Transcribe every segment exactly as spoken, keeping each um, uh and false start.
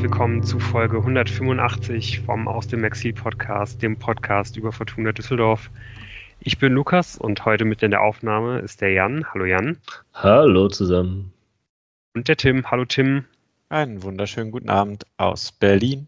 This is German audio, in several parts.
willkommen zu Folge hundertfünfundachtzig vom Aus dem Exil Podcast, dem Podcast über Fortuna Düsseldorf. Ich bin Lukas und heute mit in der Aufnahme ist der Jan. Hallo Jan. Hallo zusammen. Und der Tim. Hallo Tim. Einen wunderschönen guten Abend aus Berlin.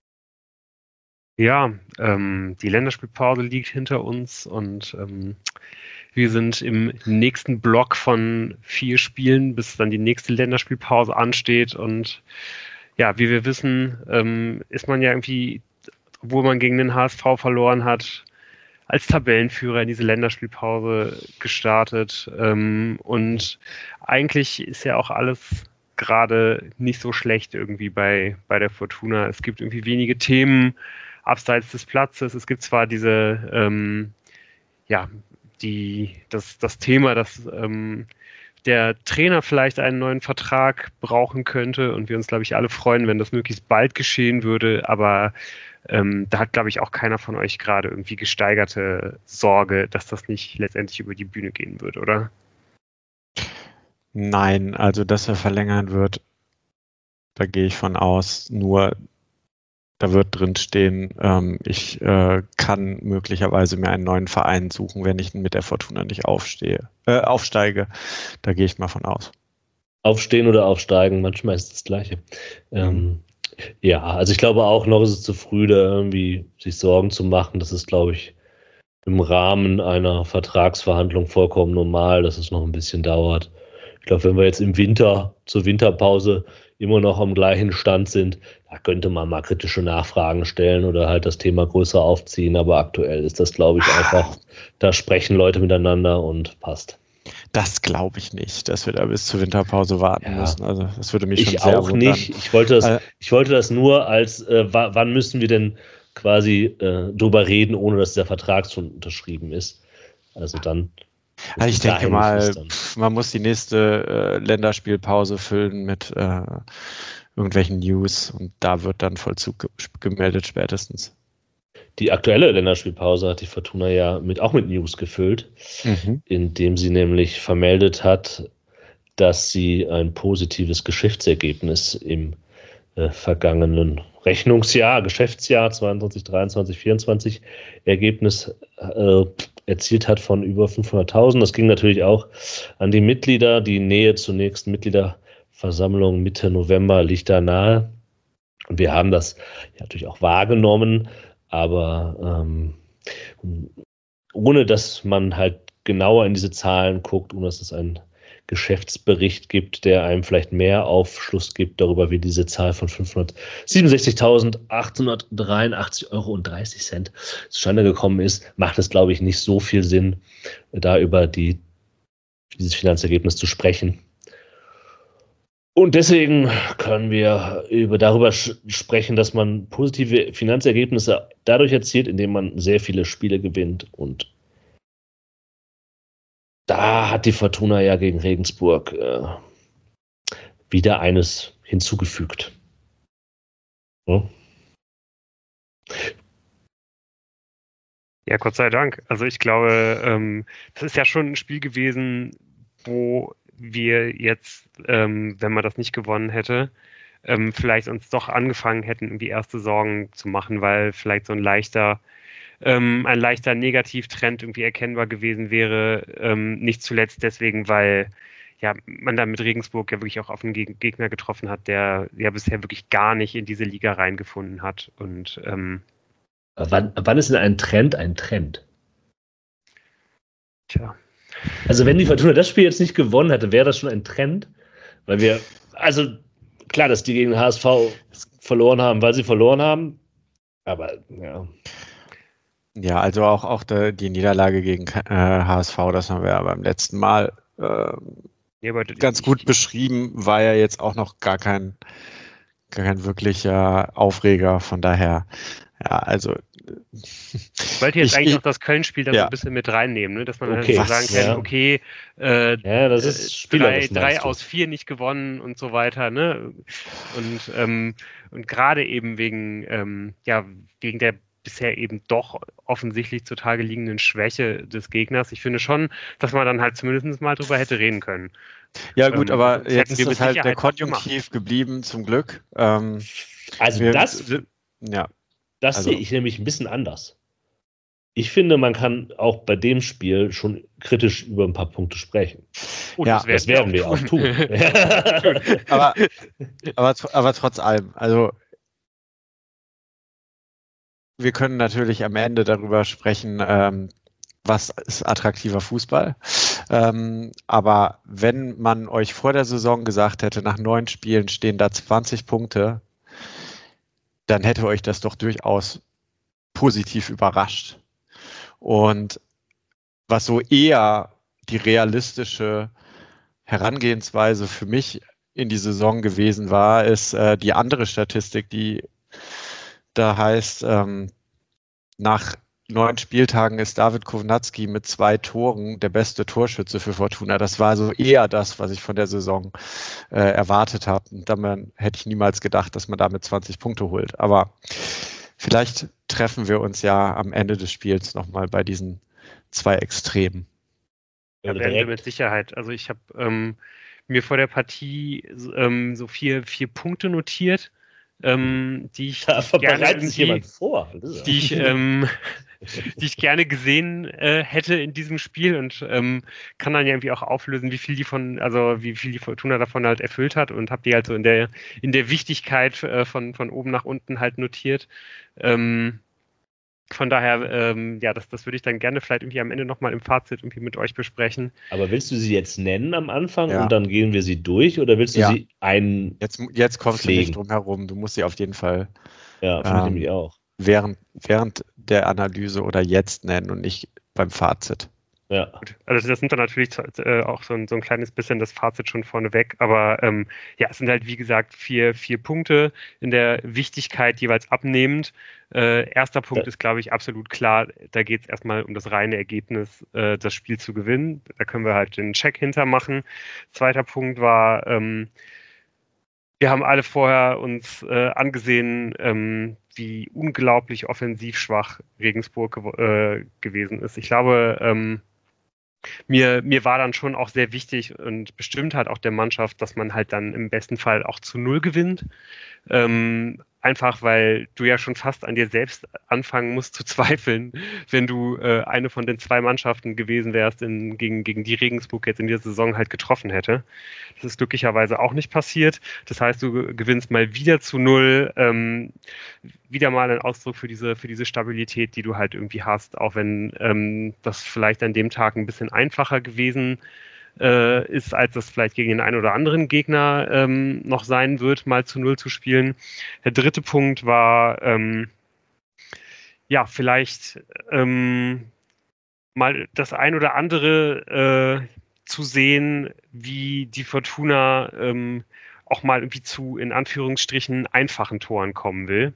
Ja, ähm, die Länderspielpause liegt hinter uns und ähm, wir sind im nächsten Block von vier Spielen, bis dann die nächste Länderspielpause ansteht. Und ja, wie wir wissen, ähm, ist man ja irgendwie, obwohl man gegen den H S V verloren hat, als Tabellenführer in diese Länderspielpause gestartet. Ähm, und eigentlich ist ja auch alles gerade nicht so schlecht irgendwie bei, bei der Fortuna. Es gibt irgendwie wenige Themen abseits des Platzes. Es gibt zwar diese, ähm, ja, die, das, das Thema, dass ähm, der Trainer vielleicht einen neuen Vertrag brauchen könnte und wir uns, glaube ich, alle freuen, wenn das möglichst bald geschehen würde, aber ähm, da hat, glaube ich, auch keiner von euch gerade irgendwie gesteigerte Sorge, dass das nicht letztendlich über die Bühne gehen wird, oder? Nein, also dass er verlängern wird, da gehe ich von aus, nur da wird drin stehen, ähm, ich äh, kann möglicherweise mir einen neuen Verein suchen, wenn ich mit der Fortuna nicht aufstehe, äh, aufsteige. Da gehe ich mal von aus. Aufstehen oder aufsteigen, manchmal ist es das Gleiche. Mhm. Ähm, ja, also ich glaube auch noch ist es zu früh, da irgendwie sich Sorgen zu machen. Das ist, glaube ich, im Rahmen einer Vertragsverhandlung vollkommen normal, dass es noch ein bisschen dauert. Ich glaube, wenn wir jetzt im Winter zur Winterpause immer noch am gleichen Stand sind, da könnte man mal kritische Nachfragen stellen oder halt das Thema größer aufziehen. Aber aktuell ist das, glaube ich, einfach, da sprechen Leute miteinander und passt. Das glaube ich nicht, dass wir da bis zur Winterpause warten ja. müssen. Also das würde mich ich schon sehr auch wundern. nicht. Ich wollte das, äh, ich wollte das nur als, äh, w- wann müssen wir denn quasi äh, drüber reden, ohne dass der Vertrag schon unterschrieben ist. Also dann. Also ich denke mal, pff, man muss die nächste äh, Länderspielpause füllen mit äh, irgendwelchen News und da wird dann Vollzug ge- gemeldet spätestens. Die aktuelle Länderspielpause hat die Fortuna ja mit, auch mit News gefüllt, mhm. indem sie nämlich vermeldet hat, dass sie ein positives Geschäftsergebnis im äh, vergangenen Rechnungsjahr, Geschäftsjahr zweiundzwanzig, dreiundzwanzig, vierundzwanzig Ergebnis äh, erzielt hat von über fünfhunderttausend. Das ging natürlich auch an die Mitglieder. Die Nähe zur nächsten Mitgliederversammlung Mitte November liegt da nahe. Und wir haben das ja natürlich auch wahrgenommen, aber ähm, ohne dass man halt genauer in diese Zahlen guckt, ohne dass es einen Geschäftsbericht gibt, der einem vielleicht mehr Aufschluss gibt darüber, wie diese Zahl von fünfhundertsiebenundsechzigtausendachthundertdreiundachtzig Euro und dreißig Cent zustande gekommen ist, macht es, glaube ich, nicht so viel Sinn, da über die, dieses Finanzergebnis zu sprechen. Und deswegen können wir über, darüber sprechen, dass man positive Finanzergebnisse dadurch erzielt, indem man sehr viele Spiele gewinnt. Und da hat die Fortuna ja gegen Regensburg äh, wieder eines hinzugefügt. Hm? Ja, Gott sei Dank. Also ich glaube, ähm, das ist ja schon ein Spiel gewesen, wo wir jetzt, ähm, wenn man das nicht gewonnen hätte, ähm, vielleicht uns doch angefangen hätten, irgendwie erste Sorgen zu machen, weil vielleicht so ein leichter, ähm, ein leichter Negativtrend irgendwie erkennbar gewesen wäre. Ähm, nicht zuletzt deswegen, weil ja man da mit Regensburg ja wirklich auch auf einen Geg- Gegner getroffen hat, der ja bisher wirklich gar nicht in diese Liga reingefunden hat. Und ähm, wann, wann ist denn ein Trend ein Trend? Tja. Also wenn die Fortuna das Spiel jetzt nicht gewonnen hätte, wäre das schon ein Trend, weil wir, also klar, dass die gegen den H S V verloren haben, weil sie verloren haben, aber ja. Ja, also auch, auch der, die Niederlage gegen äh, H S V, das haben wir ja beim letzten Mal äh, ja, ganz gut ich, beschrieben, war ja jetzt auch noch gar kein, gar kein wirklicher Aufreger, von daher, ja, also ich wollte jetzt ich, eigentlich ich, noch das Köln-Spiel da ja. so ein bisschen mit reinnehmen, ne? Dass man okay. halt so sagen kann, ja. okay, äh, ja, das ist drei, drei aus vier nicht gewonnen und so weiter, ne? Und, ähm, und gerade eben wegen, ähm, ja, wegen der bisher eben doch offensichtlich zutage liegenden Schwäche des Gegners. Ich finde schon, dass man dann halt zumindest mal drüber hätte reden können. Ja gut, Ähm, aber das jetzt hätten ist wir das mit halt der Sicherheit auch Konjunktiv geblieben, zum Glück. Ähm, Also wir, das, ja, das also- sehe ich nämlich ein bisschen anders. Ich finde, man kann auch bei dem Spiel schon kritisch über ein paar Punkte sprechen. Und Ja, das werden Das werden wir auch tun. aber, aber, tr- aber trotz allem, also wir können natürlich am Ende darüber sprechen, ähm, was ist attraktiver Fußball. Ähm, aber wenn man euch vor der Saison gesagt hätte, nach neun Spielen stehen da zwanzig Punkte, dann hätte euch das doch durchaus positiv überrascht. Und was so eher die realistische Herangehensweise für mich in die Saison gewesen war, ist äh, die andere Statistik, die da heißt, ähm, nach neun Spieltagen ist David Kownacki mit zwei Toren der beste Torschütze für Fortuna. Das war so eher das, was ich von der Saison äh, erwartet habe. Und dann hätte ich niemals gedacht, dass man damit zwanzig Punkte holt. Aber vielleicht treffen wir uns ja am Ende des Spiels nochmal bei diesen zwei Extremen. Ja, werden wir mit Sicherheit. Also ich habe ähm, mir vor der Partie ähm, so vier, vier Punkte notiert, ähm, die ich, Da die ich gerne bereitet sich jemand irgendwie, vor. die ich, ähm, die ich gerne gesehen äh, hätte in diesem Spiel und ähm, kann dann ja irgendwie auch auflösen, wie viel die von, also wie viel die Fortuna davon halt erfüllt hat und habe die halt so in der in der Wichtigkeit äh, von von oben nach unten halt notiert. Ähm, Von daher, ähm, ja, das, das würde ich dann gerne vielleicht irgendwie am Ende nochmal im Fazit irgendwie mit euch besprechen. Aber willst du sie jetzt nennen am Anfang Ja. und dann gehen wir sie durch oder willst du Ja. sie ein Jetzt, jetzt kommst pflegen? du nicht drum herum. Du musst sie auf jeden Fall Ja, finde ich ähm, nämlich auch. während, während der Analyse oder jetzt nennen und nicht beim Fazit. Ja. Also das nimmt dann natürlich äh, auch so ein, so ein kleines bisschen das Fazit schon vorneweg, aber ähm, ja, es sind halt wie gesagt vier, vier Punkte in der Wichtigkeit jeweils abnehmend. Äh, erster Punkt Ja. ist, glaube ich, absolut klar, da geht es erstmal um das reine Ergebnis, äh, das Spiel zu gewinnen. Da können wir halt den Check hintermachen. Zweiter Punkt war, ähm, wir haben alle vorher uns äh, angesehen, ähm, wie unglaublich offensiv schwach Regensburg äh, gewesen ist. Ich glaube, ähm, Mir, mir war dann schon auch sehr wichtig und bestimmt halt auch der Mannschaft, dass man halt dann im besten Fall auch zu Null gewinnt. Ähm, einfach, weil du ja schon fast an dir selbst anfangen musst zu zweifeln, wenn du äh, eine von den zwei Mannschaften gewesen wärst, in, gegen, gegen die Regensburg jetzt in dieser Saison halt getroffen hätte. Das ist glücklicherweise auch nicht passiert. Das heißt, du gewinnst mal wieder zu Null. Ähm, wieder mal ein Ausdruck für diese, für diese Stabilität, die du halt irgendwie hast, auch wenn ähm, das vielleicht an dem Tag ein bisschen einfacher gewesen äh, ist, als das vielleicht gegen den einen oder anderen Gegner ähm, noch sein wird, mal zu Null zu spielen. Der dritte Punkt war, ähm, ja, vielleicht ähm, mal das ein oder andere äh, zu sehen, wie die Fortuna ähm, auch mal irgendwie zu, in Anführungsstrichen, einfachen Toren kommen will.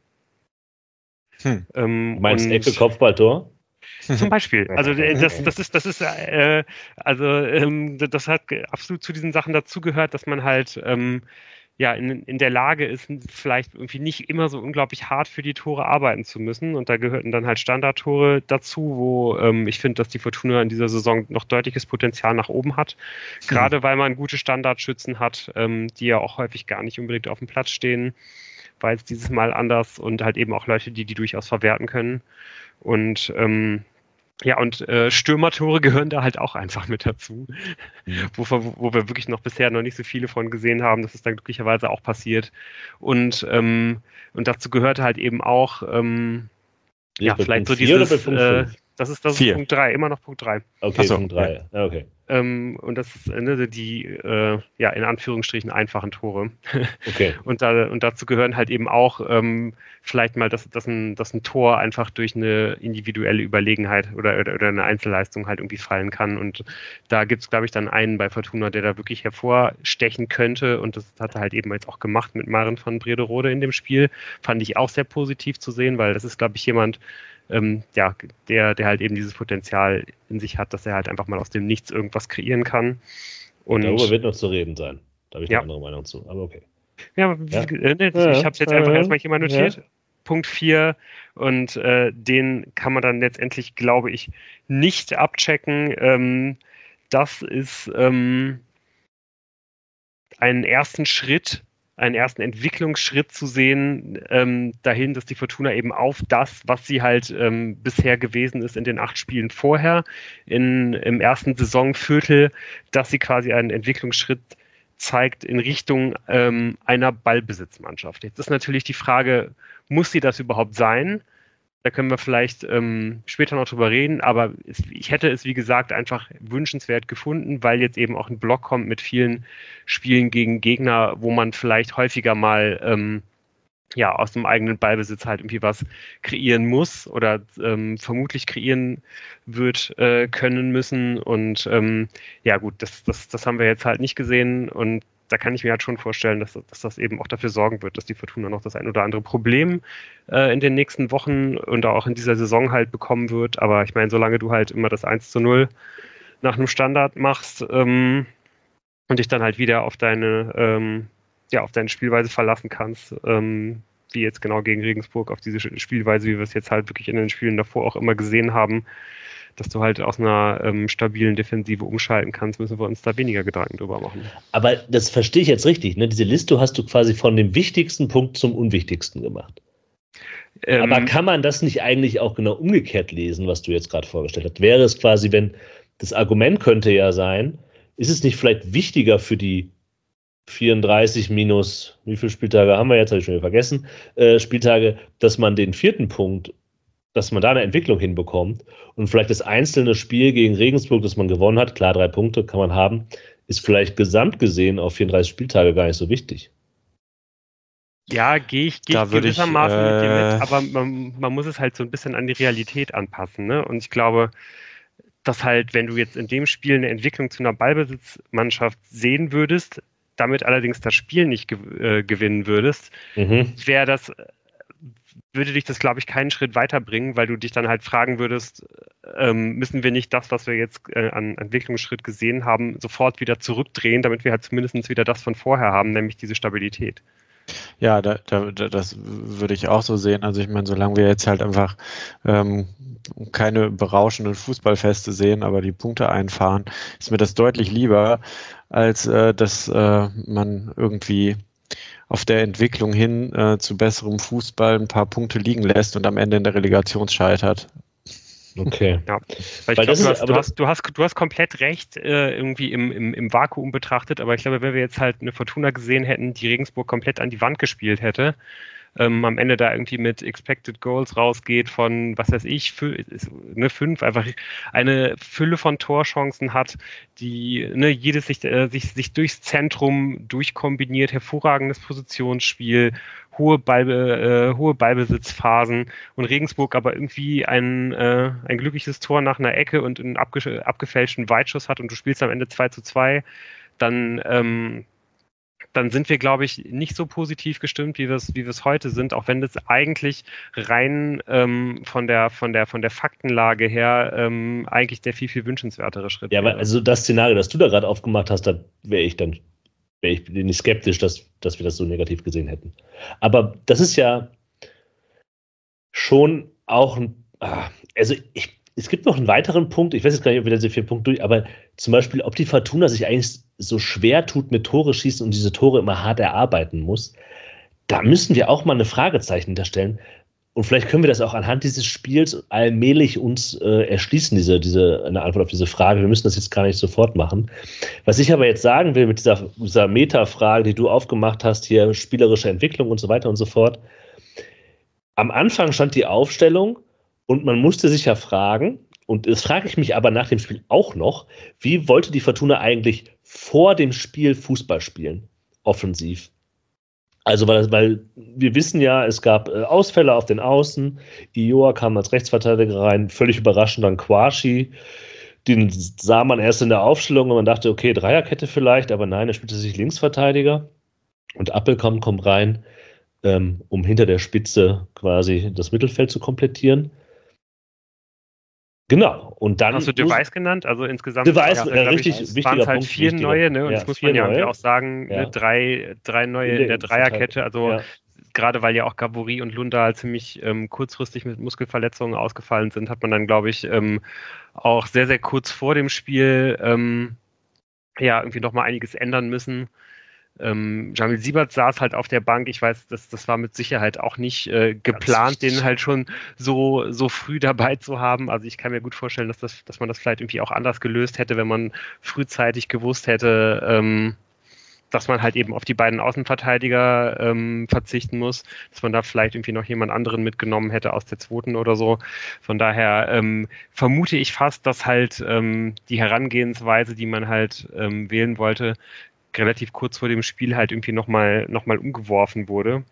Hm. Ähm, Du meinst und Ecke, Kopfballtor? Zum Beispiel. Also äh, das, das ist, das ist, äh, also ähm, das hat absolut zu diesen Sachen dazugehört, dass man halt ähm, ja in, in der Lage ist, vielleicht irgendwie nicht immer so unglaublich hart für die Tore arbeiten zu müssen. Und da gehörten dann halt Standardtore dazu, wo ähm, ich finde, dass die Fortuna in dieser Saison noch deutliches Potenzial nach oben hat. Gerade hm. weil man gute Standardschützen hat, ähm, die ja auch häufig gar nicht unbedingt auf dem Platz stehen. War jetzt dieses Mal anders und halt eben auch Leute, die die durchaus verwerten können. Und ähm, ja, und äh, Stürmertore gehören da halt auch einfach mit dazu, mhm. wo, wir, wo wir wirklich noch bisher noch nicht so viele von gesehen haben. Das ist dann glücklicherweise auch passiert. Und, ähm, und dazu gehörte halt eben auch, ähm, ja, vielleicht so dieses, äh, das ist das ist Punkt drei, immer noch Punkt drei. Okay, so, Punkt drei, ja, okay. Ähm, und das ist ne, die, äh, ja, in Anführungsstrichen einfachen Tore. Okay. und, da, und dazu gehören halt eben auch ähm, vielleicht mal, dass, dass, ein, dass ein Tor einfach durch eine individuelle Überlegenheit oder, oder, oder eine Einzelleistung halt irgendwie fallen kann. Und da gibt es, glaube ich, dann einen bei Fortuna, der da wirklich hervorstechen könnte. Und das hat er halt eben jetzt auch gemacht mit Maren van Brederode in dem Spiel. Fand ich auch sehr positiv zu sehen, weil das ist, glaube ich, jemand, Ähm, ja, der, der halt eben dieses Potenzial in sich hat, dass er halt einfach mal aus dem Nichts irgendwas kreieren kann. Und darüber wird noch zu reden sein. Da habe ich ja. eine andere Meinung zu, aber okay. Ja, ja. Wie, äh, ich habe es jetzt einfach ja. erstmal hier mal notiert. Ja. Punkt vier und äh, den kann man dann letztendlich, glaube ich, nicht abchecken. Ähm, das ist ähm, einen ersten Schritt, einen ersten Entwicklungsschritt zu sehen, ähm, dahin, dass die Fortuna eben auf das, was sie halt ähm, bisher gewesen ist in den acht Spielen vorher, in, im ersten Saisonviertel, dass sie quasi einen Entwicklungsschritt zeigt in Richtung ähm, einer Ballbesitzmannschaft. Jetzt ist natürlich die Frage, muss sie das überhaupt sein? Da können wir vielleicht ähm, später noch drüber reden, aber es, ich hätte es, wie gesagt, einfach wünschenswert gefunden, weil jetzt eben auch ein Block kommt mit vielen Spielen gegen Gegner, wo man vielleicht häufiger mal ähm, ja, aus dem eigenen Ballbesitz halt irgendwie was kreieren muss oder ähm, vermutlich kreieren wird äh, können müssen. Und ähm, ja gut, das, das, das haben wir jetzt halt nicht gesehen und da kann ich mir halt schon vorstellen, dass, dass das eben auch dafür sorgen wird, dass die Fortuna noch das ein oder andere Problem äh, in den nächsten Wochen und auch in dieser Saison halt bekommen wird. Aber ich meine, solange du halt immer das eins zu null nach einem Standard machst ähm, und dich dann halt wieder auf deine, ähm, ja, auf deine Spielweise verlassen kannst, ähm, wie jetzt genau gegen Regensburg, auf diese Spielweise, wie wir es jetzt halt wirklich in den Spielen davor auch immer gesehen haben, dass du halt aus einer ähm, stabilen Defensive umschalten kannst, müssen wir uns da weniger Gedanken drüber machen. Aber das verstehe ich jetzt richtig, ne? Diese Liste hast du quasi von dem wichtigsten Punkt zum unwichtigsten gemacht. Ähm, Aber kann man das nicht eigentlich auch genau umgekehrt lesen, was du jetzt gerade vorgestellt hast? Wäre es quasi, wenn das Argument könnte ja sein, ist es nicht vielleicht wichtiger für die vierunddreißig minus, wie viele Spieltage haben wir jetzt, habe ich schon wieder vergessen, äh, Spieltage, dass man den vierten Punkt, dass man da eine Entwicklung hinbekommt und vielleicht das einzelne Spiel gegen Regensburg, das man gewonnen hat, klar, drei Punkte kann man haben, ist vielleicht gesamt gesehen auf vierunddreißig Spieltage gar nicht so wichtig. Ja, gehe ich, geh ich gewissermaßen ich, äh, mit dir mit, aber man, man muss es halt so ein bisschen an die Realität anpassen, ne? Und ich glaube, dass halt, wenn du jetzt in dem Spiel eine Entwicklung zu einer Ballbesitzmannschaft sehen würdest, damit allerdings das Spiel nicht ge- äh, gewinnen würdest, mhm. wäre das würde dich das, glaube ich, keinen Schritt weiterbringen, weil du dich dann halt fragen würdest, ähm, müssen wir nicht das, was wir jetzt äh, an Entwicklungsschritt gesehen haben, sofort wieder zurückdrehen, damit wir halt zumindest wieder das von vorher haben, nämlich diese Stabilität. Ja, da, da, das würde ich auch so sehen. Also ich meine, solange wir jetzt halt einfach ähm, keine berauschenden Fußballfeste sehen, aber die Punkte einfahren, ist mir das deutlich lieber, als äh, dass äh, man irgendwie auf der Entwicklung hin äh, zu besserem Fußball ein paar Punkte liegen lässt und am Ende in der Relegation scheitert. Okay. Ja. Weil ich glaube, du, hast, du, hast, du, hast, du hast komplett recht, äh, irgendwie im, im, im Vakuum betrachtet, aber ich glaube, wenn wir jetzt halt eine Fortuna gesehen hätten, die Regensburg komplett an die Wand gespielt hätte, ähm, am Ende da irgendwie mit Expected Goals rausgeht von, was weiß ich, fü- ne, fünf, einfach eine Fülle von Torchancen hat, die ne, jedes sich, äh, sich, sich durchs Zentrum durchkombiniert, hervorragendes Positionsspiel, hohe, Ball, äh, hohe Ballbesitzphasen und Regensburg aber irgendwie ein, äh, ein glückliches Tor nach einer Ecke und einen abge- abgefälschten Weitschuss hat und du spielst am Ende zwei zu zwei, dann ähm, dann sind wir, glaube ich, nicht so positiv gestimmt, wie wir es wie wir es heute sind, auch wenn das eigentlich rein ähm, von der von der von der Faktenlage her ähm, eigentlich der viel viel wünschenswertere Schritt ja, wäre. Ja, aber also das Szenario, das du da gerade aufgemacht hast, da wäre ich dann wäre ich nicht skeptisch, dass, dass wir das so negativ gesehen hätten. Aber das ist ja schon auch ein, also ich es gibt noch einen weiteren Punkt, ich weiß jetzt gar nicht, ob wir diese vier Punkte durch, aber zum Beispiel, ob die Fortuna sich eigentlich so schwer tut mit Tore schießen und diese Tore immer hart erarbeiten muss, da müssen wir auch mal eine Fragezeichen hinterstellen. Und vielleicht können wir das auch anhand dieses Spiels allmählich uns äh, erschließen, diese, diese, eine Antwort auf diese Frage. Wir müssen das jetzt gar nicht sofort machen. Was ich aber jetzt sagen will mit dieser, dieser Meta-Frage, die du aufgemacht hast, hier spielerische Entwicklung und so weiter und so fort. Am Anfang stand die Aufstellung, und man musste sich ja fragen, und das frage ich mich aber nach dem Spiel auch noch, wie wollte die Fortuna eigentlich vor dem Spiel Fußball spielen, offensiv? Also, weil, weil wir wissen ja, es gab äh, Ausfälle auf den Außen, Ioa kam als Rechtsverteidiger rein, völlig überraschend dann Kouachi, den sah man erst in der Aufstellung und man dachte, okay, Dreierkette vielleicht, aber nein, er spielte sich Linksverteidiger und Appelkamp kommt rein, ähm, um hinter der Spitze quasi das Mittelfeld zu komplettieren. Genau, und dann. Hast du Device genannt? Also insgesamt Device, ja, äh, richtig ich, wichtiger waren es halt Punkt, vier wichtiger. neue, ne? Und Ja, das muss man ja neue. irgendwie auch sagen, Ja. ne? drei, drei neue in der Dreierkette. Also ja. gerade weil ja auch Gaboury und Lundal ziemlich ähm, kurzfristig mit Muskelverletzungen ausgefallen sind, hat man dann, glaube ich, ähm, auch sehr, sehr kurz vor dem Spiel ähm, ja irgendwie nochmal einiges ändern müssen. Ähm, Jamil Siebert saß halt auf der Bank. Ich weiß, das, das war mit Sicherheit auch nicht äh, geplant, den halt schon so, so früh dabei zu haben. Also ich kann mir gut vorstellen, dass, das, dass man das vielleicht irgendwie auch anders gelöst hätte, wenn man frühzeitig gewusst hätte, ähm, dass man halt eben auf die beiden Außenverteidiger ähm, verzichten muss, dass man da vielleicht irgendwie noch jemand anderen mitgenommen hätte aus der zweiten oder so. Von daher ähm, vermute ich fast, dass halt ähm, die Herangehensweise, die man halt ähm, wählen wollte, relativ kurz vor dem Spiel halt irgendwie nochmal noch mal umgeworfen wurde.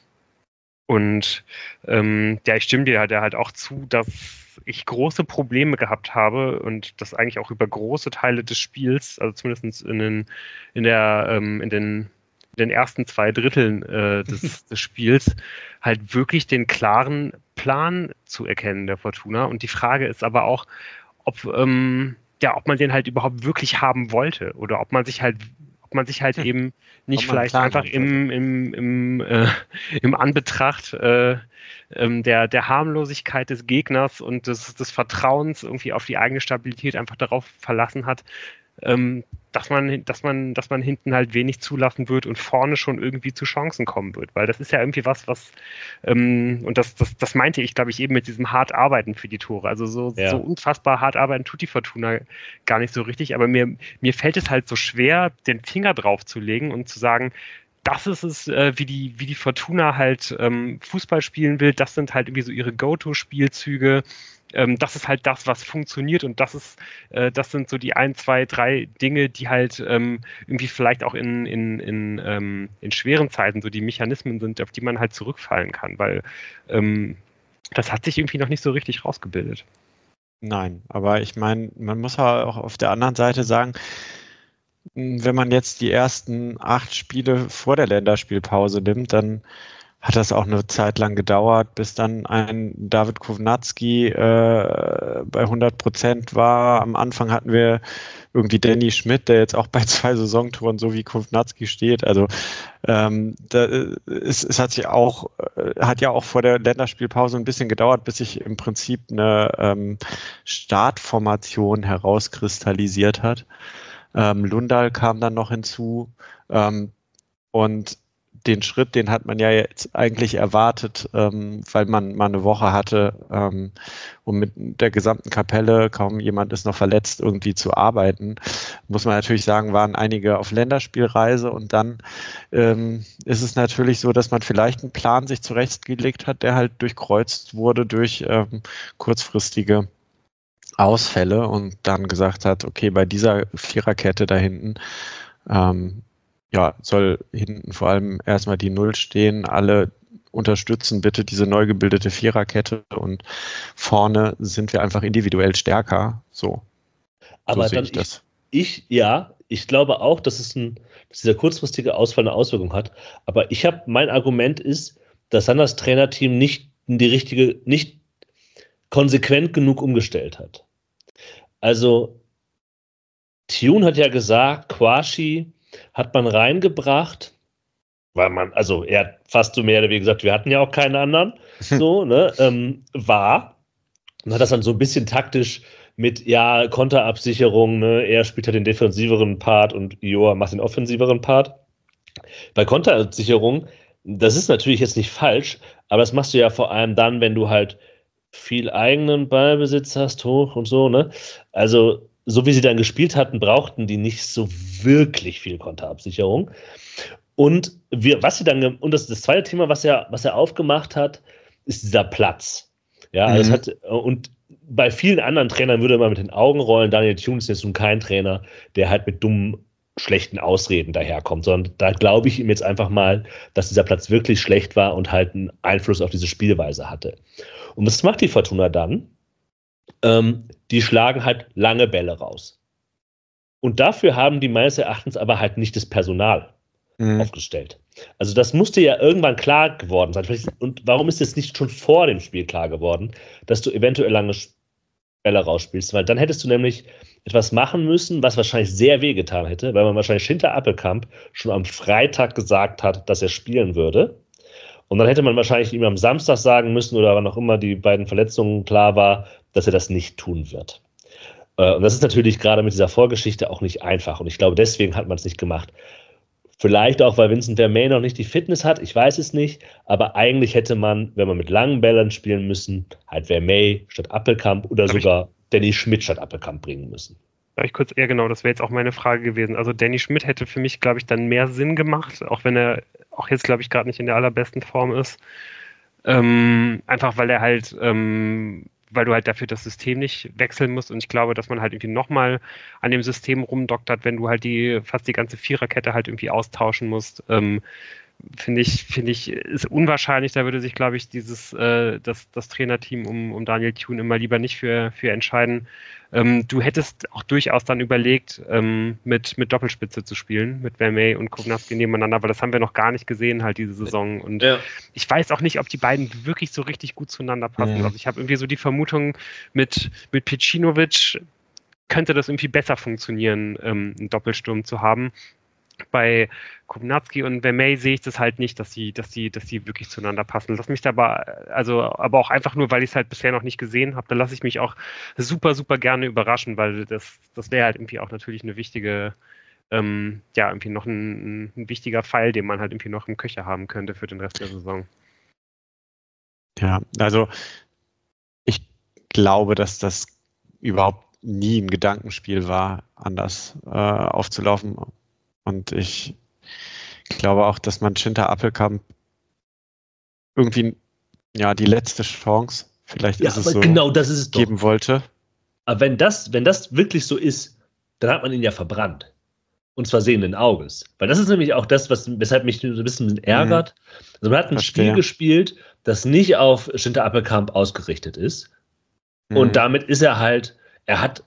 Und ähm, ja, ich stimme dir halt, halt auch zu, dass ich große Probleme gehabt habe und das eigentlich auch über große Teile des Spiels, also zumindest in den, in der, ähm, in den, in den ersten zwei Dritteln äh, des, des Spiels, halt wirklich den klaren Plan zu erkennen der Fortuna. Und die Frage ist aber auch, ob, ähm, ja, ob man den halt überhaupt wirklich haben wollte oder ob man sich halt ob man sich halt eben nicht vielleicht einfach im, im, im, äh, im Anbetracht äh, ähm, der, der Harmlosigkeit des Gegners und des, des Vertrauens irgendwie auf die eigene Stabilität einfach darauf verlassen hat, ähm, dass man, dass man, dass man hinten halt wenig zulassen wird und vorne schon irgendwie zu Chancen kommen wird. Weil das ist ja irgendwie was, was, ähm, und das, das, das meinte ich, glaube ich, eben mit diesem hart arbeiten für die Tore. Also so, ja. so unfassbar hart arbeiten tut die Fortuna gar nicht so richtig. Aber mir, mir fällt es halt so schwer, den Finger drauf zu legen und zu sagen, das ist es, äh, wie die, wie die Fortuna halt ähm, Fußball spielen will. Das sind halt irgendwie so ihre Go-To-Spielzüge. Ähm, das ist halt das, was funktioniert und das ist, äh, das sind so die ein, zwei, drei Dinge, die halt ähm, irgendwie vielleicht auch in, in, in, ähm, in schweren Zeiten so die Mechanismen sind, auf die man halt zurückfallen kann, weil ähm, das hat sich irgendwie noch nicht so richtig rausgebildet. Nein, aber ich meine, man muss auch auf der anderen Seite sagen, wenn man jetzt die ersten acht Spiele vor der Länderspielpause nimmt, dann hat das auch eine Zeit lang gedauert, bis dann ein David Kovnatski äh, bei hundert Prozent war. Am Anfang hatten wir irgendwie Danny Schmidt, der jetzt auch bei zwei Saisontoren so wie Kovnatski steht. Also ähm, da, es, es hat sich auch, hat ja auch vor der Länderspielpause ein bisschen gedauert, bis sich im Prinzip eine ähm, Startformation herauskristallisiert hat. Ähm, Lundal kam dann noch hinzu ähm, und den Schritt, den hat man ja jetzt eigentlich erwartet, ähm, weil man mal eine Woche hatte, ähm, um mit der gesamten Kapelle, kaum jemand ist noch verletzt, irgendwie zu arbeiten. Muss man natürlich sagen, waren einige auf Länderspielreise und dann ähm, ist es natürlich so, dass man vielleicht einen Plan sich zurechtgelegt hat, der halt durchkreuzt wurde durch ähm, kurzfristige Ausfälle und dann gesagt hat, okay, bei dieser Viererkette da hinten ähm, ja, soll hinten vor allem erstmal die Null stehen, alle unterstützen bitte diese neu gebildete Viererkette und vorne sind wir einfach individuell stärker. So, aber so sehe dann ich das. Ich, ich, ja, ich glaube auch, dass es ein, dass dieser kurzfristige Ausfall eine Auswirkung hat, aber ich habe, mein Argument ist, dass dann das Trainerteam nicht die richtige, nicht konsequent genug umgestellt hat. Also Tune hat ja gesagt, Quashi hat man reingebracht, weil man, also er hat fast so mehr oder weniger gesagt, wir hatten ja auch keinen anderen, so, ne, ähm, war, und hat das dann so ein bisschen taktisch mit, ja, Konterabsicherung, ne, er spielt halt den defensiveren Part und Joa macht den offensiveren Part. Bei Konterabsicherung, das ist natürlich jetzt nicht falsch, aber das machst du ja vor allem dann, wenn du halt viel eigenen Ballbesitz hast, hoch und so, ne, also so wie sie dann gespielt hatten, brauchten die nicht so wirklich viel Konterabsicherung. Und wir, was sie dann, und das, das zweite Thema, was er, was er aufgemacht hat, ist dieser Platz. Ja, mhm. das hat, und bei vielen anderen Trainern würde man mit den Augen rollen. Daniel Thune ist jetzt nun kein Trainer, der halt mit dummen, schlechten Ausreden daherkommt, sondern da glaube ich ihm jetzt einfach mal, dass dieser Platz wirklich schlecht war und halt einen Einfluss auf diese Spielweise hatte. Und was macht die Fortuna dann? Ähm, die schlagen halt lange Bälle raus. Und dafür haben die meines Erachtens aber halt nicht das Personal mhm. aufgestellt. Also das musste ja irgendwann klar geworden sein. Und warum ist es nicht schon vor dem Spiel klar geworden, dass du eventuell lange Bälle rausspielst? Weil dann hättest du nämlich etwas machen müssen, was wahrscheinlich sehr wehgetan hätte, weil man wahrscheinlich hinter Appelkamp schon am Freitag gesagt hat, dass er spielen würde. Und dann hätte man wahrscheinlich ihm am Samstag sagen müssen oder wann auch immer die beiden Verletzungen klar war, dass er das nicht tun wird. Und das ist natürlich gerade mit dieser Vorgeschichte auch nicht einfach. Und ich glaube, deswegen hat man es nicht gemacht. Vielleicht auch, weil Vincent Vermeij noch nicht die Fitness hat, ich weiß es nicht. Aber eigentlich hätte man, wenn man mit langen Bällen spielen müssen, halt Vermeij statt Appelkamp oder Darf sogar ich? Danny Schmidt statt Appelkamp bringen müssen. Darf ich kurz, ja genau, das wäre jetzt auch meine Frage gewesen. Also Danny Schmidt hätte für mich, glaube ich, dann mehr Sinn gemacht, auch wenn er auch jetzt, glaube ich, gerade nicht in der allerbesten Form ist. Ähm, einfach weil er halt, ähm, weil du halt dafür das System nicht wechseln musst. Und ich glaube, dass man halt irgendwie nochmal an dem System rumdoktert, wenn du halt die fast die ganze Viererkette halt irgendwie austauschen musst. Ähm, finde ich, finde ich, ist unwahrscheinlich. Da würde sich, glaube ich, dieses, äh, das, das Trainerteam um, um Daniel Thune immer lieber nicht für, für entscheiden. Ähm, du hättest auch durchaus dann überlegt, ähm, mit, mit Doppelspitze zu spielen, mit Vermeij und Kownacki nebeneinander, weil das haben wir noch gar nicht gesehen halt diese Saison. Und ja. ich weiß auch nicht, ob die beiden wirklich so richtig gut zueinander passen. Mhm. Also ich habe irgendwie so die Vermutung, mit, mit Pecinovic könnte das irgendwie besser funktionieren, ähm, einen Doppelsturm zu haben. Bei Kownacki und Vermeij sehe ich das halt nicht, dass die, dass die, dass die wirklich zueinander passen. Lass mich da aber, also, aber auch einfach nur, weil ich es halt bisher noch nicht gesehen habe, da lasse ich mich auch super, super gerne überraschen, weil das, das wäre halt irgendwie auch natürlich eine wichtige, ähm, ja, irgendwie noch ein, ein wichtiger Pfeil, den man halt irgendwie noch im Köcher haben könnte für den Rest der Saison. Ja, also ich glaube, dass das überhaupt nie ein Gedankenspiel war, anders äh, aufzulaufen. Und ich glaube auch, dass man Shinta Appelkamp irgendwie ja die letzte Chance, vielleicht ja, ist es so, genau das ist es geben doch. wollte. Aber wenn das, wenn das wirklich so ist, dann hat man ihn ja verbrannt. Und zwar sehenden Auges. Weil das ist nämlich auch das, was, weshalb mich so ein bisschen ärgert. Mhm. Also man hat ein Verstehe. Spiel gespielt, das nicht auf Shinta Appelkamp ausgerichtet ist. Mhm. Und damit ist er halt, er hat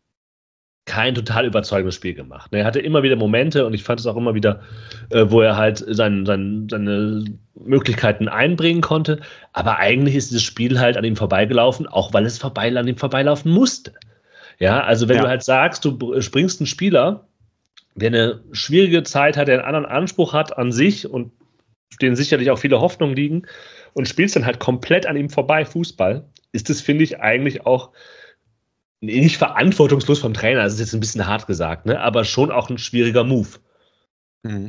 kein total überzeugendes Spiel gemacht. Er hatte immer wieder Momente und ich fand es auch immer wieder, äh, wo er halt sein, sein, seine Möglichkeiten einbringen konnte. Aber eigentlich ist dieses Spiel halt an ihm vorbeigelaufen, auch weil es vorbei, an ihm vorbeilaufen musste. Ja, also wenn ja. du halt sagst, du springst einen Spieler, der eine schwierige Zeit hat, der einen anderen Anspruch hat an sich und denen sicherlich auch viele Hoffnungen liegen und spielst dann halt komplett an ihm vorbei Fußball, ist das, finde ich, eigentlich auch nicht verantwortungslos vom Trainer, das ist jetzt ein bisschen hart gesagt, ne? Aber schon auch ein schwieriger Move. Mhm.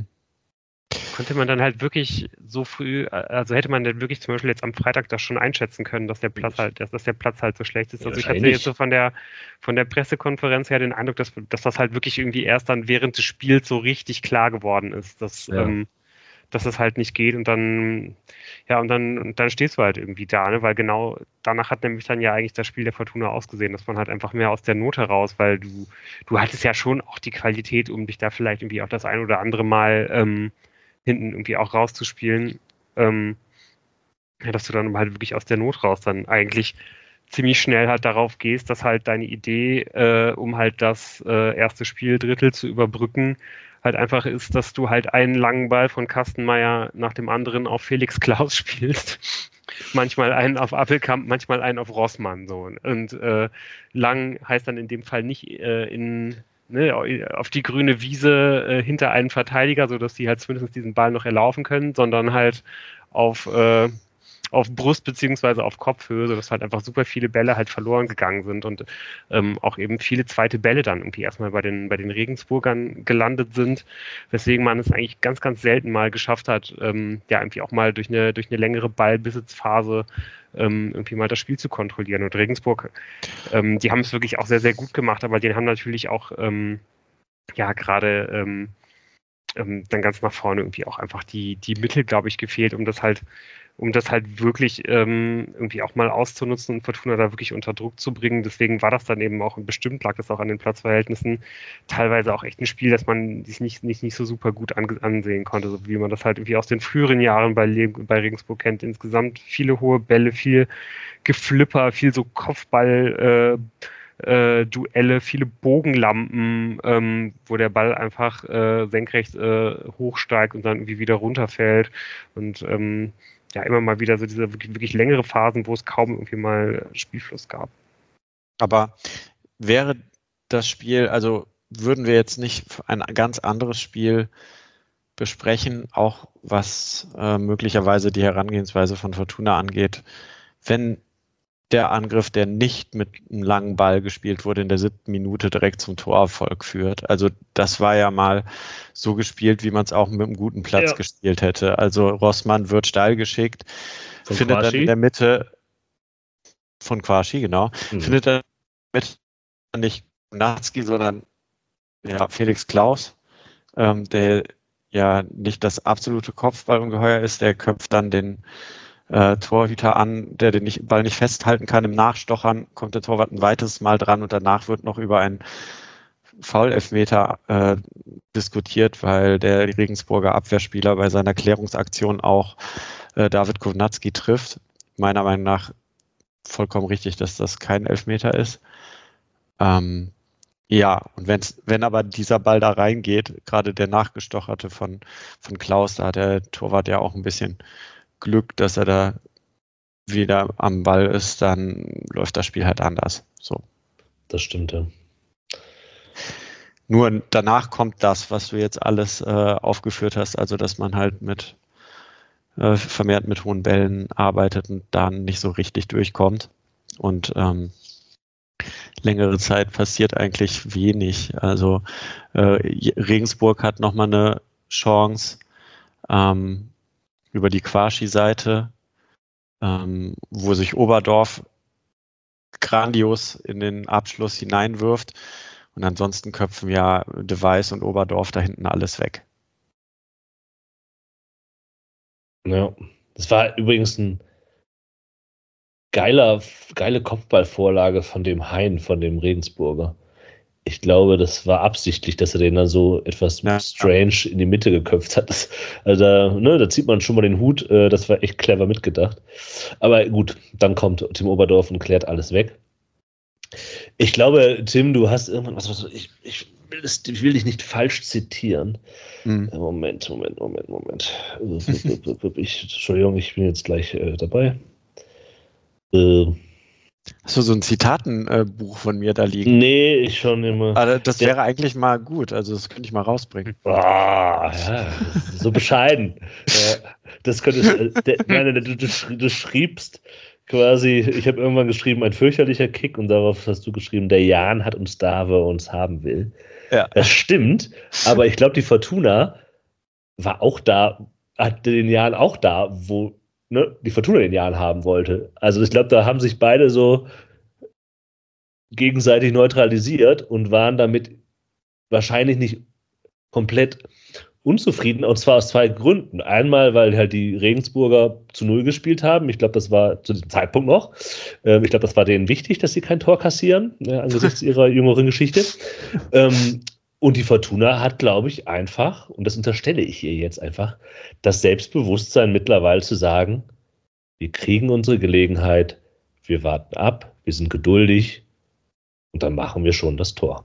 Konnte man dann halt wirklich so früh, also hätte man dann wirklich zum Beispiel jetzt am Freitag das schon einschätzen können, dass der Platz halt, dass der Platz halt so schlecht ist. Also ich hatte jetzt so von der von der Pressekonferenz her den Eindruck, dass, dass das halt wirklich irgendwie erst dann während des Spiels so richtig klar geworden ist, dass, ja. ähm, dass es halt nicht geht und dann, ja, und dann, und dann stehst du halt irgendwie da, ne? Weil genau danach hat nämlich dann ja eigentlich das Spiel der Fortuna ausgesehen, dass man halt einfach mehr aus der Not heraus, weil du, du hattest ja schon auch die Qualität, um dich da vielleicht irgendwie auch das ein oder andere Mal ähm, hinten irgendwie auch rauszuspielen, ähm, ja, dass du dann halt wirklich aus der Not raus dann eigentlich ziemlich schnell halt darauf gehst, dass halt deine Idee, äh, um halt das äh, erste Spieldrittel zu überbrücken, halt einfach ist, dass du halt einen langen Ball von Kastenmeier nach dem anderen auf Felix Klaus spielst. Manchmal einen auf Appelkamp, manchmal einen auf Rossmann. So. Und äh, lang heißt dann in dem Fall nicht äh, in, ne, auf die grüne Wiese äh, hinter einen Verteidiger, sodass die halt zumindest diesen Ball noch erlaufen können, sondern halt auf äh, auf Brust beziehungsweise auf Kopfhöhe, sodass halt einfach super viele Bälle halt verloren gegangen sind und ähm, auch eben viele zweite Bälle dann irgendwie erstmal bei den, bei den Regensburgern gelandet sind, weswegen man es eigentlich ganz, ganz selten mal geschafft hat, ähm, ja, irgendwie auch mal durch eine, durch eine längere Ballbesitzphase ähm, irgendwie mal das Spiel zu kontrollieren. Und Regensburg, ähm, die haben es wirklich auch sehr, sehr gut gemacht, aber die haben natürlich auch, ähm, ja, gerade ähm, ähm, dann ganz nach vorne irgendwie auch einfach die, die Mittel, glaube ich, gefehlt, um das halt um das halt wirklich ähm, irgendwie auch mal auszunutzen und Fortuna da wirklich unter Druck zu bringen. Deswegen war das dann eben auch, bestimmt lag das auch an den Platzverhältnissen, teilweise auch echt ein Spiel, das man sich nicht, nicht, nicht so super gut an, ansehen konnte, so wie man das halt irgendwie aus den früheren Jahren bei, bei Regensburg kennt. Insgesamt viele hohe Bälle, viel Geflipper, viel so Kopfball äh, äh, Duelle, viele Bogenlampen, ähm, wo der Ball einfach äh, senkrecht äh, hochsteigt und dann irgendwie wieder runterfällt und ähm, ja, immer mal wieder so diese wirklich, wirklich längere Phasen, wo es kaum irgendwie mal Spielfluss gab. Aber wäre das Spiel, also würden wir jetzt nicht ein ganz anderes Spiel besprechen, auch was äh, möglicherweise die Herangehensweise von Fortuna angeht. Wenn der Angriff, der nicht mit einem langen Ball gespielt wurde, in der siebten Minute direkt zum Torerfolg führt. Also das war ja mal so gespielt, wie man es auch mit einem guten Platz ja. gespielt hätte. Also Rossmann wird steil geschickt, von findet Quaschi. Dann in der Mitte von Quaschi, genau, mhm. findet dann mit nicht Kownacki, sondern ja, Felix Klaus, ähm, der ja nicht das absolute Kopfballungeheuer ist, der köpft dann den Äh, Torhüter an, der den nicht, Ball nicht festhalten kann. Im Nachstochern kommt der Torwart ein weiteres Mal dran und danach wird noch über einen Foul-Elfmeter äh, diskutiert, weil der Regensburger Abwehrspieler bei seiner Klärungsaktion auch äh, David Kownacki trifft. Meiner Meinung nach vollkommen richtig, dass das kein Elfmeter ist. Ähm, ja, und wenn's, wenn aber dieser Ball da reingeht, gerade der nachgestocherte von, von Klaus, da hat der Torwart ja auch ein bisschen Glück, dass er da wieder am Ball ist, dann läuft das Spiel halt anders. So. Das stimmt, ja. Nur danach kommt das, was du jetzt alles äh, aufgeführt hast, also dass man halt mit äh, vermehrt mit hohen Bällen arbeitet und dann nicht so richtig durchkommt. Und ähm, längere Zeit passiert eigentlich wenig. Also äh, Regensburg hat nochmal eine Chance, ähm, über die Quaschi-Seite, ähm, wo sich Oberdorf grandios in den Abschluss hineinwirft. Und ansonsten köpfen ja De Weiß und Oberdorf da hinten alles weg. Ja, das war übrigens ein geiler, geile Kopfballvorlage von dem Hein, von dem Regensburger. Ich glaube, das war absichtlich, dass er den dann so etwas ja. strange in die Mitte geköpft hat. Das, also da, ne, da zieht man schon mal den Hut. Äh, das war echt clever mitgedacht. Aber gut, dann kommt Tim Oberdorf und klärt alles weg. Ich glaube, Tim, du hast irgendwann was, was ich, ich, will das, ich will dich nicht falsch zitieren. Mhm. Moment, Moment, Moment, Moment. ich, Entschuldigung, ich bin jetzt gleich äh, dabei. Äh, Hast du so ein Zitatenbuch äh, von mir da liegen? Nee, ich schon immer. Aber das wäre ja eigentlich mal gut, also das könnte ich mal rausbringen. Ah, ja, so bescheiden. Ja, das könntest äh, nein, du, du, du schriebst quasi, ich habe irgendwann geschrieben, ein fürchterlicher Kick und darauf hast du geschrieben, der Jan hat uns da, wo er uns haben will. Ja. Das stimmt, aber ich glaube, die Fortuna war auch da, hat den Jan auch da, wo Ne, die Fortuna den Jan haben wollte. Also ich glaube, da haben sich beide so gegenseitig neutralisiert und waren damit wahrscheinlich nicht komplett unzufrieden, und zwar aus zwei Gründen. Einmal, weil halt die Regensburger zu Null gespielt haben. Ich glaube, das war zu diesem Zeitpunkt noch. Ähm, ich glaube, das war denen wichtig, dass sie kein Tor kassieren, ja, angesichts ihrer jüngeren Geschichte. Ähm, Und die Fortuna hat, glaube ich, einfach, und das unterstelle ich ihr jetzt einfach, das Selbstbewusstsein mittlerweile zu sagen, wir kriegen unsere Gelegenheit, wir warten ab, wir sind geduldig und dann machen wir schon das Tor.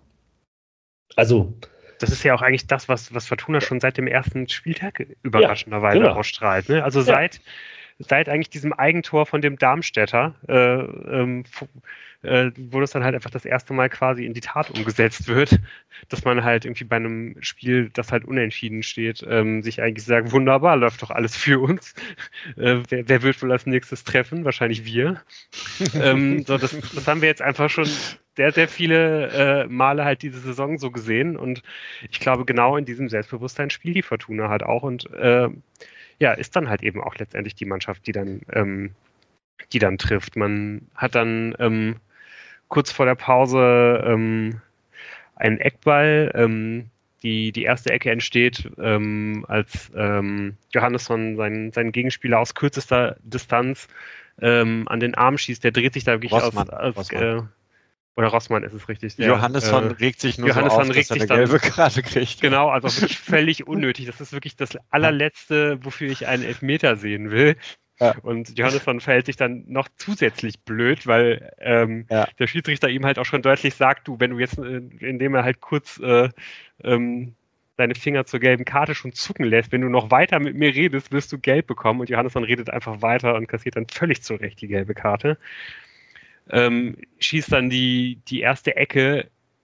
Also, das ist ja auch eigentlich das, was, was Fortuna schon seit dem ersten Spieltag überraschenderweise ja, genau. ausstrahlt. Ne? Also ja. seit, seit eigentlich diesem Eigentor von dem Darmstädter, äh, ähm, äh, wo das dann halt einfach das erste Mal quasi in die Tat umgesetzt wird, dass man halt irgendwie bei einem Spiel, das halt unentschieden steht, ähm, sich eigentlich sagt, wunderbar, läuft doch alles für uns. Äh, wer, wer wird wohl als nächstes treffen? Wahrscheinlich wir. ähm, so, das, das haben wir jetzt einfach schon sehr, sehr viele äh, Male halt diese Saison so gesehen und ich glaube, genau in diesem Selbstbewusstsein spielt die Fortuna halt auch und äh, ja, ist dann halt eben auch letztendlich die Mannschaft, die dann ähm, die dann trifft. Man hat dann ähm, kurz vor der Pause ähm, einen Eckball. Ähm, die, die erste Ecke entsteht, ähm, als ähm, Johannesson seinen, seinen Gegenspieler aus kürzester Distanz ähm, an den Arm schießt. Der dreht sich da wirklich Rossmann, aus... aus Rossmann. Äh, oder Rossmann ist es richtig. Der, Johannesson äh, regt sich nur Johannesson so auf, dass er eine gelbe Karte kriegt. Genau, also wirklich völlig unnötig. Das ist wirklich das allerletzte, wofür ich einen Elfmeter sehen will. Ja. Und Johannesson verhält sich dann noch zusätzlich blöd, weil ähm, ja. der Schiedsrichter ihm halt auch schon deutlich sagt, du, wenn du jetzt, äh, indem er halt kurz äh, ähm, deine Finger zur gelben Karte schon zucken lässt, wenn du noch weiter mit mir redest, wirst du gelb bekommen. Und Johannesson redet einfach weiter und kassiert dann völlig zurecht die gelbe Karte. Ähm, schießt dann die, die erste Ecke